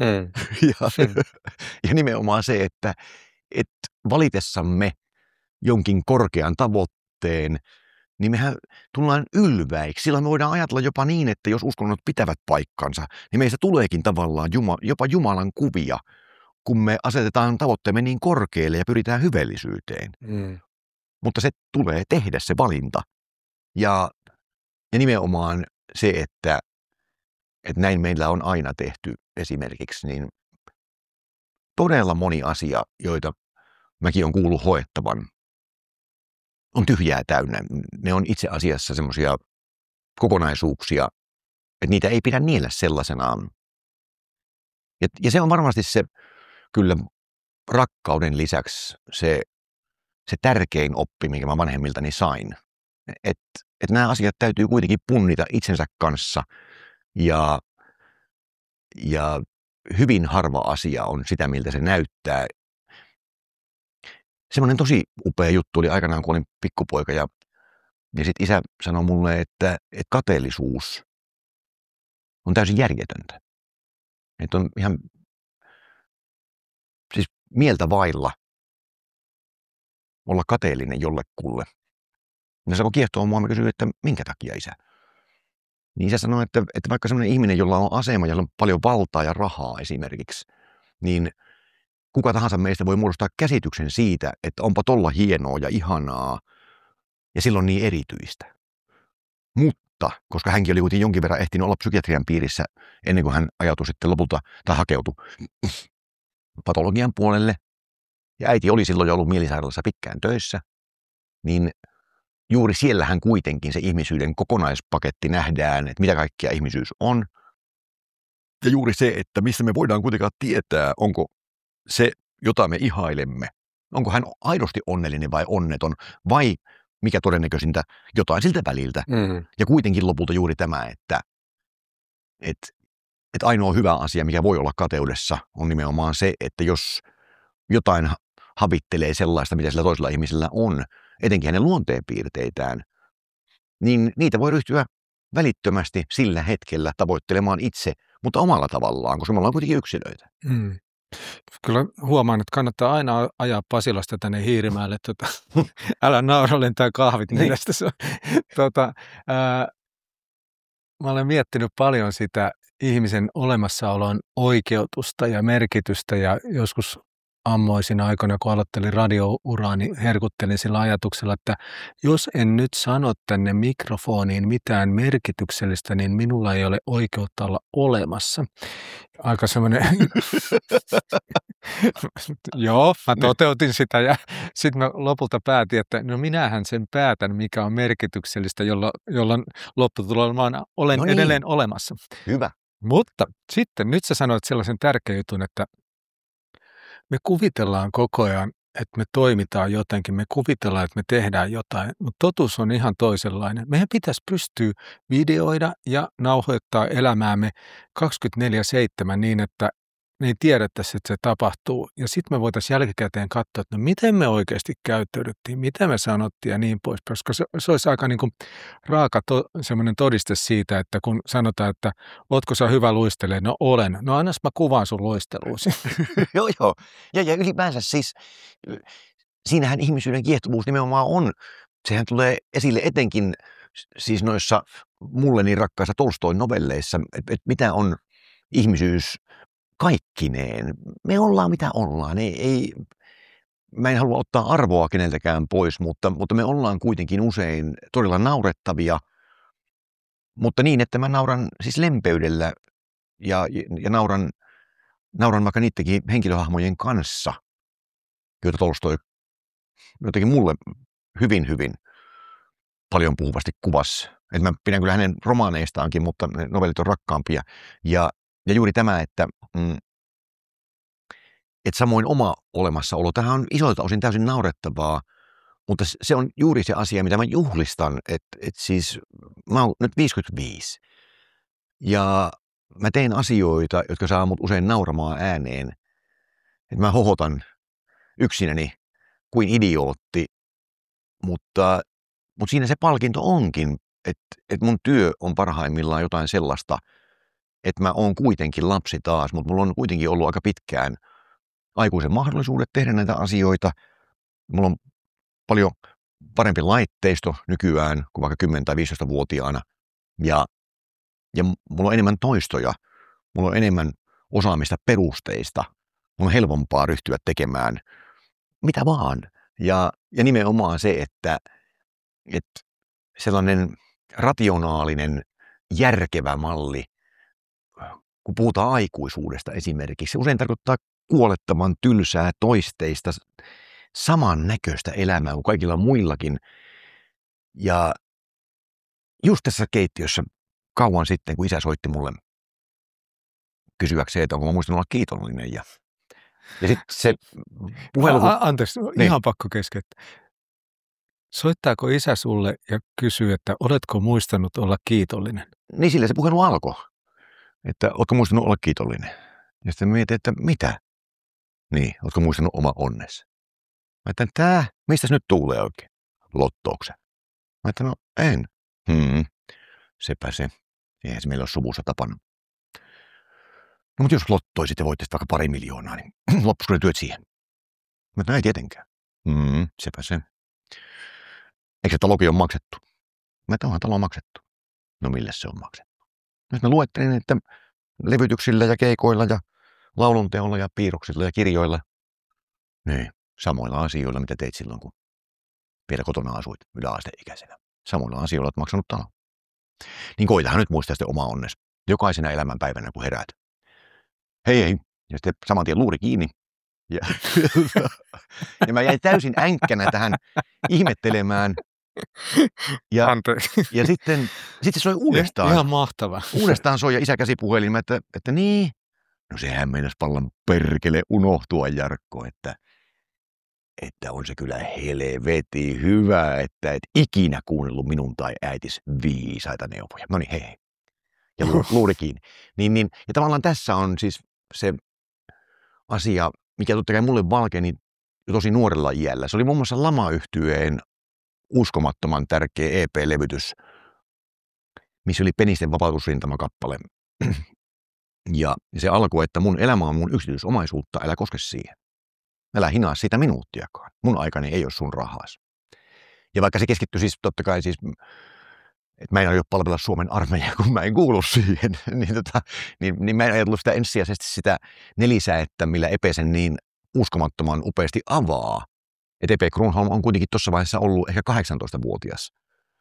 C: Ja nimenomaan se, että valitessamme jonkin korkean tavoitteen, niin mehän tullaan ylväiksi. Silloin me voidaan ajatella jopa niin, että jos uskonnot pitävät paikkansa, niin meistä tuleekin tavallaan jopa Jumalan kuvia, kun me asetetaan tavoitteemme niin korkealle ja pyritään hyvällisyyteen. Mutta se tulee tehdä se valinta. Ja nimenomaan se, että näin meillä on aina tehty esimerkiksi, niin todella moni asia, joita mäkin on kuullut hoettavan, on tyhjää täynnä. Ne on itse asiassa semmoisia kokonaisuuksia, Että niitä ei pidä niellä sellaisenaan. Ja se on varmasti se kyllä rakkauden lisäksi se tärkein oppi, minkä mä vanhemmiltani sain. Että nämä asiat täytyy kuitenkin punnita itsensä kanssa ja hyvin harva asia on sitä, miltä se näyttää. Semmoinen tosi upea juttu oli aikanaan, kun olin pikkupoika ja sitten isä sanoi mulle, että kateellisuus on täysin järjetöntä. Että on ihan siis mieltä vailla olla kateellinen jollekulle. Ja se alkoi kiehtoa mua, mä kysyin, että minkä takia isä? Niin isä sanoi, että vaikka semmoinen ihminen, jolla on asema, jolla on paljon valtaa ja rahaa esimerkiksi, niin kuka tahansa meistä voi muodostaa käsityksen siitä, että onpa tolla hienoa ja ihanaa, ja silloin niin erityistä. Mutta, koska hänkin oli kuitenkin jonkin verran ehtinyt olla psykiatrian piirissä ennen kuin hän ajautui sitten lopulta, tai hakeutui patologian puolelle, ja äiti oli silloin jo ollut mielisairaalassa pitkään töissä, niin juuri siellähän kuitenkin se ihmisyyden kokonaispaketti nähdään, että mitä kaikkea ihmisyys on. Ja juuri se, että missä me voidaan kuitenkaan tietää, onko se, jota me ihailemme, onko hän aidosti onnellinen vai onneton, vai mikä todennäköisintä jotain siltä väliltä. Ja kuitenkin lopulta juuri tämä, että ainoa hyvä asia, mikä voi olla kateudessa, on nimenomaan se, että jos jotain havittelee sellaista, mitä sillä toisella ihmisellä on, etenkin hänen luonteenpiirteitään, niin niitä voi ryhtyä välittömästi sillä hetkellä tavoittelemaan itse, mutta omalla tavallaan, koska me ollaan kuitenkin yksilöitä.
B: Kyllä huomaan, että kannattaa aina ajaa Pasilasta tänne Hiirimäelle. Älä naura, lentää kahvit mielestä. Mä olen miettinyt paljon sitä ihmisen olemassaolon oikeutusta ja merkitystä ja joskus ammoisin aikoina, kun aloittelin radiouraa, niin herkuttelin sillä ajatuksella, että jos en nyt sano tänne mikrofoniin mitään merkityksellistä, niin minulla ei ole oikeutta olla olemassa. Aika semmoinen, joo, mä toteutin sitä ja sitten mä lopulta päätin, että no minähän sen päätän, mikä on merkityksellistä, jolloin lopputulemaan olen edelleen olemassa.
C: Hyvä.
B: Mutta sitten nyt sä sanoit sellaisen tärkeän jutun, että me kuvitellaan koko ajan, että me toimitaan jotenkin, me kuvitellaan, että me tehdään jotain, mutta totuus on ihan toisenlainen. Meidän pitäisi pystyä videoida ja nauhoittaa elämäämme 24/7 niin, että me ei tiedettäisi, että se tapahtuu. Ja sitten me voitaisiin jälkikäteen katsoa, että no miten me oikeasti käyttäydyttiin, mitä me sanottiin ja niin pois. Koska se olisi aika niin kuin raaka semmoinen todiste siitä, että kun sanotaan, että ootko sä hyvä luistelee, no olen. No annas mä kuvaan sun luisteluusi.
C: Joo. Ja ylipäänsä siis, siinähän ihmisyyden kiehtovuus nimenomaan on. Sehän tulee esille etenkin siis noissa mulle niin rakkaissa Tolstoin novelleissa, että mitä on ihmisyys kaikkineen. Me ollaan mitä ollaan. Mä en halua ottaa arvoa keneltäkään pois, mutta me ollaan kuitenkin usein todella naurettavia, mutta niin, että mä nauran siis lempeydellä ja nauran vaikka niidenkin henkilöhahmojen kanssa, joita Tolstoi jotenkin mulle hyvin, hyvin paljon puhuvasti kuvasi. Et mä pidän kyllä hänen romaaneistaankin, mutta ne novellit on rakkaampia. Ja juuri tämä, että samoin oma olemassaolo, tämähän on isolta osin täysin naurettavaa, mutta se on juuri se asia, mitä mä juhlistan, että siis mä oon nyt 55 ja mä teen asioita, jotka saa mut usein nauramaan ääneen, että mä hohotan yksinäni kuin idiootti, mutta siinä se palkinto onkin, että mun työ on parhaimmillaan jotain sellaista, että mä oon kuitenkin lapsi taas, mutta mulla on kuitenkin ollut aika pitkään aikuisen mahdollisuudet tehdä näitä asioita. Mulla on paljon parempi laitteisto nykyään kuin vaikka 10- tai 15-vuotiaana. Ja mulla on enemmän toistoja, mulla on enemmän osaamista perusteista. Mulla on helpompaa ryhtyä tekemään mitä vaan. Ja nimenomaan se, että sellainen rationaalinen, järkevä malli, kun puhutaan aikuisuudesta esimerkiksi, se usein tarkoittaa kuolettavan tylsää toisteista samannäköistä elämää kuin kaikilla muillakin. Ja just tässä keittiössä kauan sitten, kun isä soitti mulle kysyäkseen, että onko mä muistanut olla kiitollinen. Ja sitten se puhelu...
B: Anteeksi, ihan pakko keskeyttää. Soittaako isä sulle ja kysyy, että oletko muistanut olla kiitollinen?
C: Niin sillä se puhelu alkoi, että oletko muistanut olla kiitollinen. Ja sitten mietin, että mitä? Niin, oletko muistanut oma onnes? Mä ajattelin, mistä nyt tuulee oikein? Lottouksen. Mä ajattelin, no en. Sepä se. Eihän se meillä ole suvussa tapana. No mutta jos lottoisit ja voittaisit vaikka 2 miljoonaa, niin loppuisiko ne työt siihen? Mä ajattelin, ei tietenkään. Sepä se. Eikö se talokin ole maksettu? Mä ajattelin, onhan talo maksettu. No mille se on maksettu? Nyt mä luettelin, että levytyksillä ja keikoilla ja laulunteolla ja piirroksilla ja kirjoilla. Niin, samoilla asioilla, mitä teit silloin, kun vielä kotona asuit yläasteikäisenä. Samoilla asioilla olet maksanut talo. Niin koitahan nyt muistaa sitten oma onnes. Jokaisena elämänpäivänä, kun heräät. Hei. Ja sitten saman tien luuri kiinni. Ja mä jäin täysin änkkänä tähän ihmettelemään. Ja sitten se soi uudestaan.
B: Ihan mahtava.
C: Uudestaan soi ja isä käsipuhelin, että niin. No sehän meinasi vallan perkele unohtua, Jarkko, että on se kyllä helvetin hyvä, että et ikinä kuunnellut minun tai äitis viisaita neuvoja. No niin, hei. Ja luuri kiinni. Niin, ja tavallaan tässä on siis se asia, mikä totta kai mulle valkeni jo tosi nuorella iällä. Se oli muun muassa Lama-yhtyeen uskomattoman tärkeä EP-levytys, missä oli Penisten vapautusrintamakappale. Ja se alkoi, että mun elämä on mun yksityisomaisuutta, älä koske siihen. Älä hinaa sitä minuuttiakaan. Mun aikani ei ole sun rahas. Ja vaikka se keskittyi siis totta kai siis, että mä en aio palvella Suomen armeijaa, kun mä en kuulu siihen, niin mä en ajatellut sitä ensisijaisesti sitä nelisäettä, millä Epe sen niin uskomattoman upeasti avaa. Että Epe Kronholm on kuitenkin tuossa vaiheessa ollut ehkä 18-vuotias.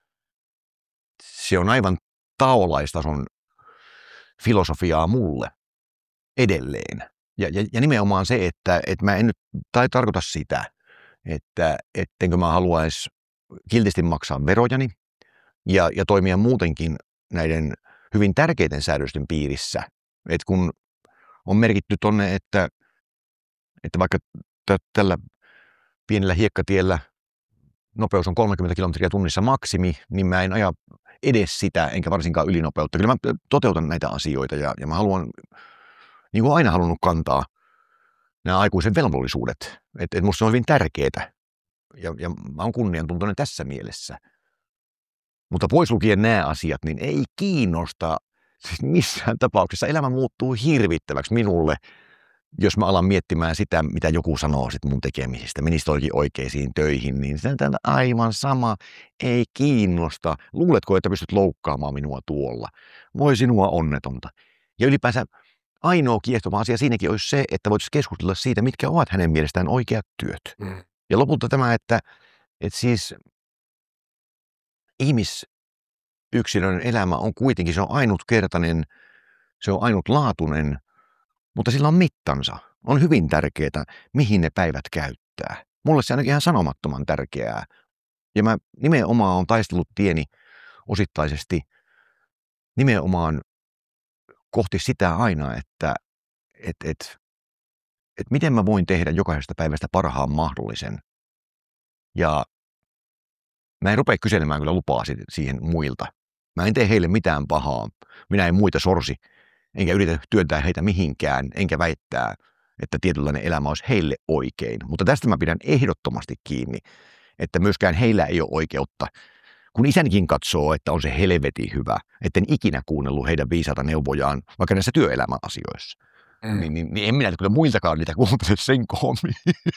C: Se on aivan taolaistason filosofiaa mulle edelleen. Ja nimenomaan se, että mä en nyt tarkoita sitä, että ettenkö mä haluaisi kiltisti maksaa verojani ja toimia muutenkin näiden hyvin tärkeiden säädösten piirissä. Että kun on merkitty tonne, että vaikka tällä pienellä hiekkatiellä nopeus on 30 kilometriä tunnissa maksimi, niin mä en aja edes sitä, enkä varsinkaan ylinopeutta. Kyllä mä toteutan näitä asioita ja mä haluan, niin kuin aina halunnut kantaa nämä aikuisen velvollisuudet. Että musta se on hyvin tärkeää ja mä oon kunniantuntoinen tässä mielessä. Mutta pois lukien nämä asiat, niin ei kiinnosta siis missään tapauksessa. Elämä muuttuu hirvittäväksi minulle, jos mä alan miettimään sitä, mitä joku sanoo sit mun tekemisistä. Menisit oikeisiin töihin, niin se on aivan sama. Ei kiinnosta. Luuletko, että pystyt loukkaamaan minua tuolla? Voi sinua onnetonta. Ja ylipäänsä ainoa kiehtova asia siinäkin olisi se, että voitaisiin keskustella siitä, mitkä ovat hänen mielestään oikeat työt. Ja lopulta tämä, että siis ihmisyksilön elämä on kuitenkin, se on ainutkertainen, se on ainutlaatuinen, mutta sillä on mittansa. On hyvin tärkeää, mihin ne päivät käyttää. Mulle se on ihan sanomattoman tärkeää. Ja mä nimenomaan olen taistellut tieni osittaisesti nimenomaan kohti sitä aina, että miten mä voin tehdä jokaisesta päivästä parhaan mahdollisen. Ja mä en rupea kyselemään kyllä lupaa siihen muilta. Mä en tee heille mitään pahaa. Minä en muita sorsi, enkä yritä työntää heitä mihinkään, enkä väittää, että tietynlainen elämä olisi heille oikein. Mutta tästä mä pidän ehdottomasti kiinni, että myöskään heillä ei ole oikeutta. Kun isänikin katsoo, että on se helvetin hyvä, etten ikinä kuunnellut heidän viisaita neuvojaan, vaikka näissä työelämäasioissa. Niin en minä kyllä muiltakaan niitä kuuntele sen koommin.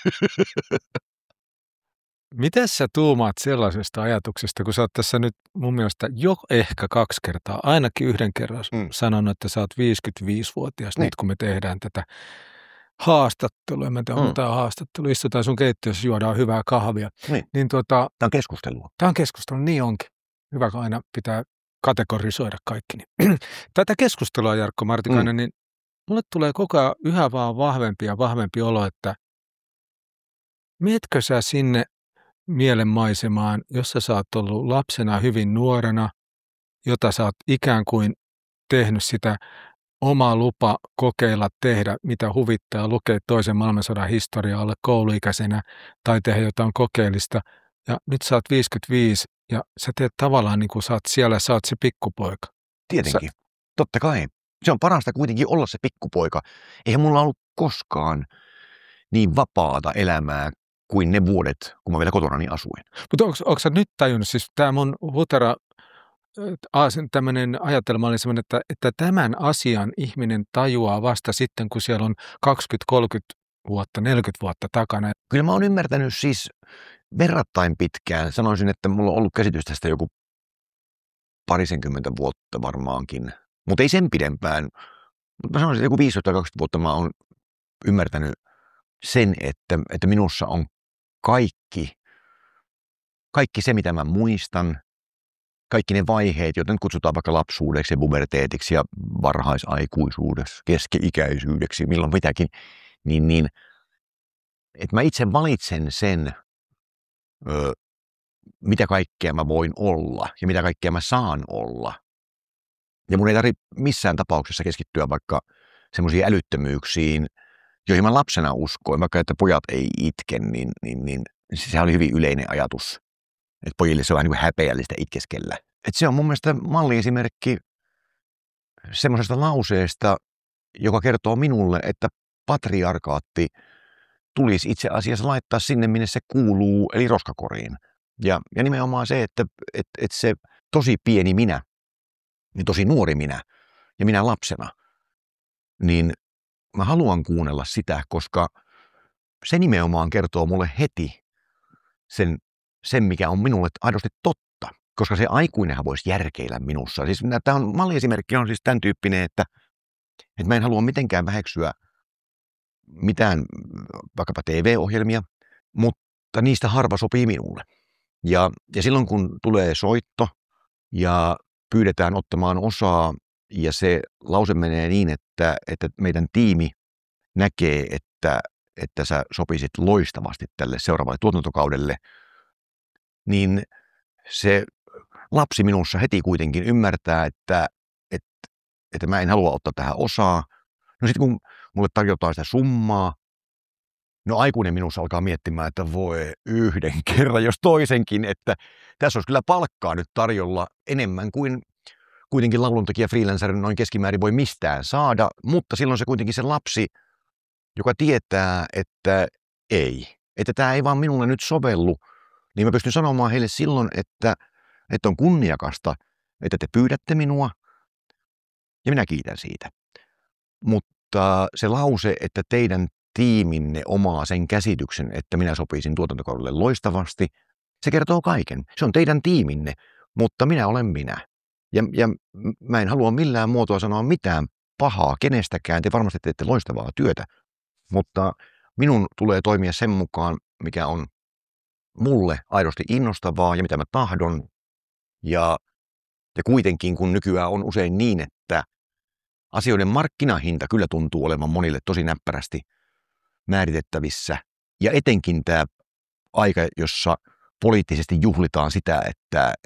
B: Miten sä tuumaat sellaisesta ajatuksesta, kun sä oot tässä nyt mun mielestä jo ehkä 2 kertaa, ainakin 1 kerran sanonut, että sä oot 55-vuotias nyt, kun me tehdään tätä haastattelua. Mä en tiedä, onko tämä haastattelu. Istutaan sun keittiössä, juodaan hyvää kahvia. Niin
C: tämä on keskustelua.
B: Tämä on keskustelua, niin onkin. Hyvä, kun aina pitää kategorisoida kaikki. Niin. Tätä keskustelua, Jarkko Martikainen, niin mulle tulee koko ajan yhä vaan vahvempi ja vahvempi olo, että mietkö sä sinne mielenmaisemaan, jossa sä oot ollut lapsena hyvin nuorena jota sä oot ikään kuin tehnyt sitä omaa lupa kokeilla tehdä, mitä huvittaa, lukea toisen maailmansodan historiaa, olla kouluikäisenä tai tehdä jotain kokeellista. Ja nyt sä oot 55 ja sä teet tavallaan niin kuin sä oot se pikkupoika.
C: Tietenkin, totta kai. Se on parasta kuitenkin olla se pikkupoika. Eihän mulla ollut koskaan niin vapaata elämää kuin ne vuodet, kun mä vielä kotonani asuin.
B: Mutta onko sä nyt tajunnut, siis tämä mun hutera tämmöinen ajatelma oli semmoinen, että tämän asian ihminen tajuaa vasta sitten, kun siellä on 20, 30 vuotta, 40 vuotta takana.
C: Kyllä mä oon ymmärtänyt siis verrattain pitkään. Sanoisin, että mulla on ollut käsitys tästä joku 20 vuotta varmaankin, mutta ei sen pidempään. Mä sanoisin, että joku 15-20 vuotta mä oon ymmärtänyt sen, että minussa on kaikki se, mitä mä muistan, kaikki ne vaiheet, joita nyt kutsutaan vaikka lapsuudeksi ja puberteetiksi ja varhaisaikuisuudeksi, keski-ikäisyydeksi, milloin mitäkin, niin että mä itse valitsen sen, mitä kaikkea mä voin olla ja mitä kaikkea mä saan olla. Ja mun ei tarvitse missään tapauksessa keskittyä vaikka semmoisiin älyttömyyksiin, joihin mä lapsena uskoin, vaikka että pojat ei itke, niin sehän oli hyvin yleinen ajatus, että pojille se on vähän niin kuin häpeällistä itkeskellä. Että se on mun mielestä malliesimerkki semmoisesta lauseesta, joka kertoo minulle, että patriarkaatti tulisi itse asiassa laittaa sinne, minne se kuuluu, eli roskakoriin. Ja nimenomaan se, että se tosi pieni minä, niin tosi nuori minä ja minä lapsena, niin mä haluan kuunnella sitä, koska se nimenomaan kertoo mulle heti sen mikä on minulle aidosti totta. Koska se aikuinenhan voisi järkeillä minussa. Siis tämä on malliesimerkki on siis tämän tyyppinen, että mä en halua mitenkään väheksyä mitään vaikkapa TV-ohjelmia, mutta niistä harva sopii minulle. Ja silloin kun tulee soitto ja pyydetään ottamaan osaa ja se lause menee niin, että meidän tiimi näkee, että sä sopisit loistavasti tälle seuraavalle tuotantokaudelle, niin se lapsi minussa heti kuitenkin ymmärtää, että mä en halua ottaa tähän osaa. No sitten kun mulle tarjotaan sitä summaa, no aikuinen minussa alkaa miettimään, että voi yhden kerran, jos toisenkin, että tässä olisi kyllä palkkaa nyt tarjolla enemmän kuin kuitenkin lauluntekijä freelancerin noin keskimäärin voi mistään saada, mutta silloin se kuitenkin se lapsi, joka tietää, että tämä ei vaan minulle nyt sovellu, niin mä pystyn sanomaan heille silloin, että on kunniakasta, että te pyydätte minua, ja minä kiitän siitä. Mutta se lause, että teidän tiiminne omaa sen käsityksen, että minä sopisin tuotantokaudelle loistavasti, se kertoo kaiken. Se on teidän tiiminne, mutta minä olen minä. Ja mä en halua millään muotoa sanoa mitään pahaa kenestäkään. Te varmasti teette loistavaa työtä, mutta minun tulee toimia sen mukaan, mikä on mulle aidosti innostavaa ja mitä mä tahdon. Ja kuitenkin, kun nykyään on usein niin, että asioiden markkinahinta kyllä tuntuu olevan monille tosi näppärästi määritettävissä. Ja etenkin tämä aika, jossa poliittisesti juhlitaan sitä, että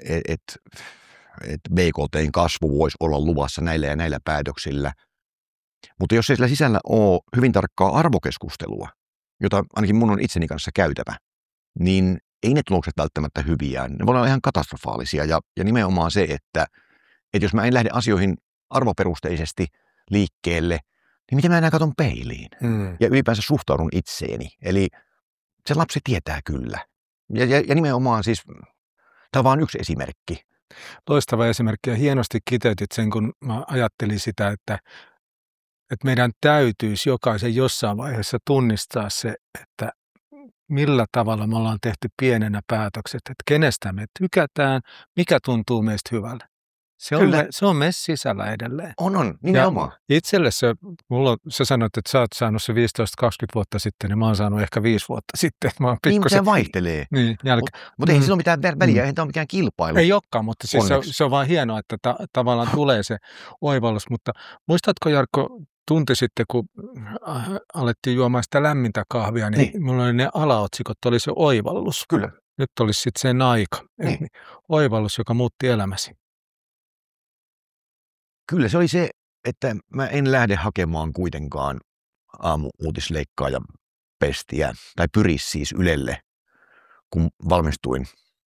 C: BKT:n kasvu voisi olla luvassa näillä ja näillä päätöksillä. Mutta jos ei sillä sisällä ole hyvin tarkkaa arvokeskustelua, jota ainakin mun on itseni kanssa käytävä, niin ei ne tulokset välttämättä hyviä. Ne voi olla ihan katastrofaalisia ja nimenomaan se, että jos mä en lähde asioihin arvoperusteisesti liikkeelle, niin miten mä enää katson peiliin ja ylipäänsä suhtaudun itseeni. Eli se lapsi tietää kyllä. Ja nimenomaan siis, tämä on vain yksi esimerkki.
B: Loistava esimerkki ja hienosti kiteytit sen, kun mä ajattelin sitä, että meidän täytyisi jokaisen jossain vaiheessa tunnistaa se, että millä tavalla me ollaan tehty pienenä päätökset, että kenestä me tykätään, mikä tuntuu meistä hyvälle. Se on meissä sisällä edelleen.
C: On, nimenomaan.
B: Ja itselle sä sanoit, että sä oot saanut se 15-20 vuotta sitten, ja mä oon saanut ehkä 5 vuotta sitten. Mä oon
C: niin, mutta se vaihtelee.
B: Niin,
C: mutta ei sillä ole mitään väliä, eihän tämä ole mikään kilpailu.
B: Ei olekaan, mutta siis se on vaan hienoa, että tavallaan tulee se oivallus. Mutta muistatko, Jarkko, tunti sitten, kun alettiin juomaan sitä lämmintä kahvia, niin mulla oli ne alaotsikot, oli se oivallus.
C: Kyllä.
B: Nyt olisi sitten sen aika. Niin. Oivallus, joka muutti elämäsi.
C: kyllä se oli se, että mä en lähde hakemaan kuitenkaan aamu-uutisleikkaa ja pestiä, tai pyris siis Ylelle, kun valmistuin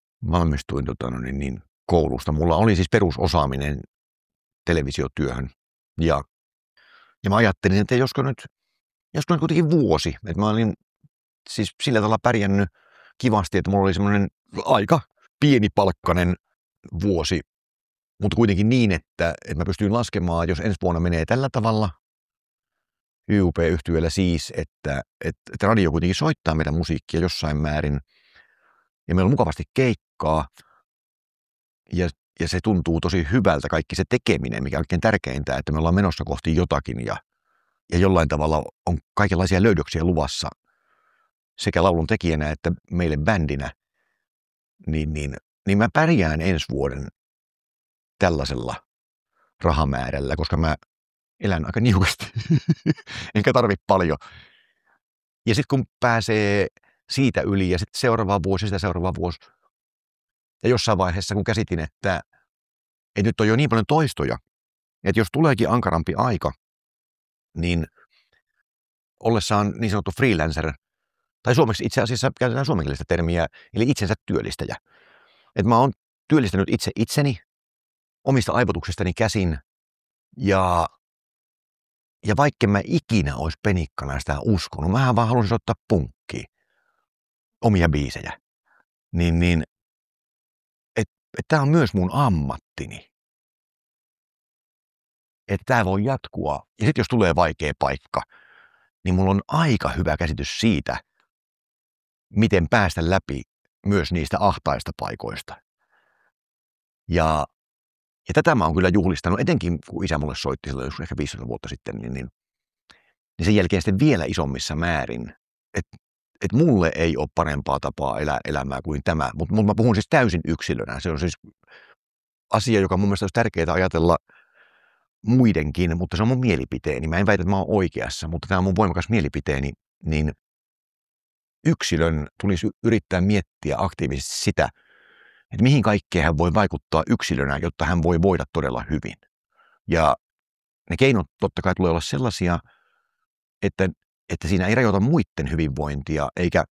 C: koulusta. Mulla oli siis perusosaaminen televisiotyöhön, ja mä ajattelin, että josko nyt kuitenkin vuosi, että mä olin siis sillä tavalla pärjännyt kivasti, että mulla oli semmoinen aika pienipalkkainen vuosi, mutta kuitenkin niin, että mä pystyin laskemaan, jos ensi vuonna menee tällä tavalla, YUP-yhtyeellä siis, että radio kuitenkin soittaa meidän musiikkia jossain määrin, ja meillä on mukavasti keikkaa, ja se tuntuu tosi hyvältä kaikki se tekeminen, mikä on oikein tärkeintä, että me ollaan menossa kohti jotakin, ja jollain tavalla on kaikenlaisia löydöksiä luvassa sekä laulun tekijänä että meille bändinä, niin mä pärjään ensi vuoden tällaisella rahamäärällä, koska mä elän aika niukasti, enkä tarvi paljon. Ja sitten kun pääsee siitä yli ja sitten seuraava vuosi, sitä seuraava vuosi, ja jossain vaiheessa kun käsitin, että nyt on jo niin paljon toistoja, että jos tuleekin ankarampi aika, niin ollessaan niin sanottu freelancer, tai suomeksi itse asiassa käytetään suomenkielistä termiä, eli itsensä työllistäjä. Että mä oon työllistänyt itse itseni omista aivotuksistani käsin, ja vaikka mä ikinä olisi penikkana sitä uskonut, mähän vaan halusin ottaa punkkiin omia biisejä, niin että tämä on myös mun ammattini. Että tämä voi jatkua. Ja sitten jos tulee vaikea paikka, niin mulla on aika hyvä käsitys siitä, miten päästä läpi myös niistä ahtaista paikoista. Ja tätä mä oon kyllä juhlistanut, etenkin kun isä mulle soitti silloin joskus ehkä 15 vuotta sitten, niin sen jälkeen sitten vielä isommissa määrin, että mulle ei ole parempaa tapaa elää elämää kuin tämä, mutta mä puhun siis täysin yksilönä. Se on siis asia, joka mun mielestä olisi tärkeää ajatella muidenkin, mutta se on mun mielipiteeni. Mä en väitä, että mä oon oikeassa, mutta tämä on mun voimakas mielipiteeni, niin yksilön tulisi yrittää miettiä aktiivisesti sitä, että mihin kaikkeen hän voi vaikuttaa yksilönä, jotta hän voi voida todella hyvin. Ja ne keinot totta kai tulee olla sellaisia, että siinä ei rajoita muiden hyvinvointia, eikä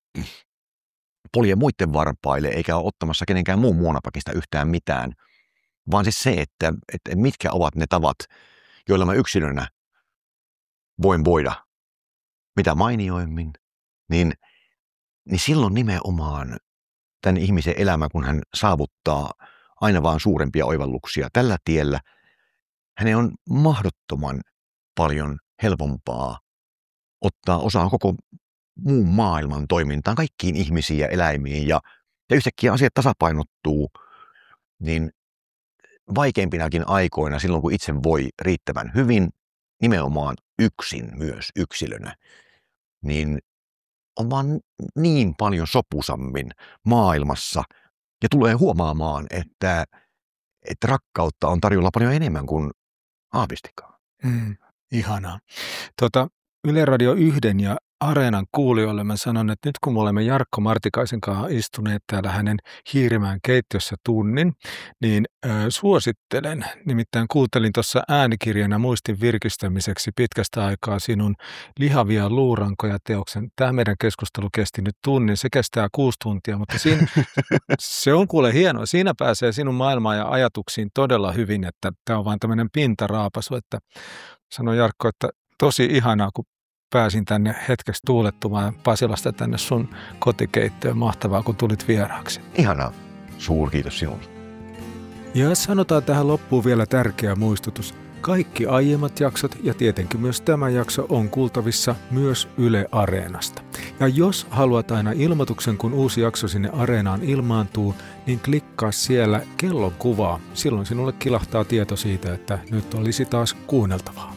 C: polje muiden varpaille, eikä ole ottamassa kenenkään muun muonapakista yhtään mitään, vaan siis se, että mitkä ovat ne tavat, joilla mä yksilönä voin voida mitä mainioimmin, niin silloin nimenomaan tämän ihmisen elämä, kun hän saavuttaa aina vaan suurempia oivalluksia tällä tiellä, hänen on mahdottoman paljon helpompaa ottaa osaa koko muun maailman toimintaan, kaikkiin ihmisiin ja eläimiin, ja yhtäkkiä asiat tasapainottuu, niin vaikeimpinakin aikoina, silloin kun itse voi riittävän hyvin, nimenomaan yksin myös yksilönä, niin on vaan niin paljon sopusammin maailmassa, ja tulee huomaamaan, että rakkautta on tarjolla paljon enemmän kuin aavistikaan.
B: Ihanaa. Yle Radio 1 ja Areenan kuulijoille mä sanon, että nyt kun me olemme Jarkko Martikaisen kanssa istuneet täällä hänen Hiirimäen keittiössä tunnin, niin suosittelen, nimittäin kuuntelin tuossa äänikirjana muistin virkistämiseksi pitkästä aikaa sinun Lihavia luurankoja -teoksen. Tämä meidän keskustelu kesti nyt tunnin, se kestää 6 tuntia, mutta se on kuule hienoa. Siinä pääsee sinun maailmaan ja ajatuksiin todella hyvin, että tämä on vain tämmöinen pintaraapasu, että sanon Jarkko, että tosi ihanaa, kun pääsin tänne hetkeksi tuulettumaan Pasilasta tänne sun kotikeittiöön. Mahtavaa, kun tulit vieraaksi.
C: Ihanaa. Suurkiitos sinulle.
B: Ja sanotaan tähän loppuun vielä tärkeä muistutus. Kaikki aiemmat jaksot ja tietenkin myös tämä jakso on kuultavissa myös Yle Areenasta. Ja jos haluat aina ilmoituksen, kun uusi jakso sinne Areenaan ilmaantuu, niin klikkaa siellä kellon kuvaa. Silloin sinulle kilahtaa tieto siitä, että nyt olisi taas kuunneltavaa.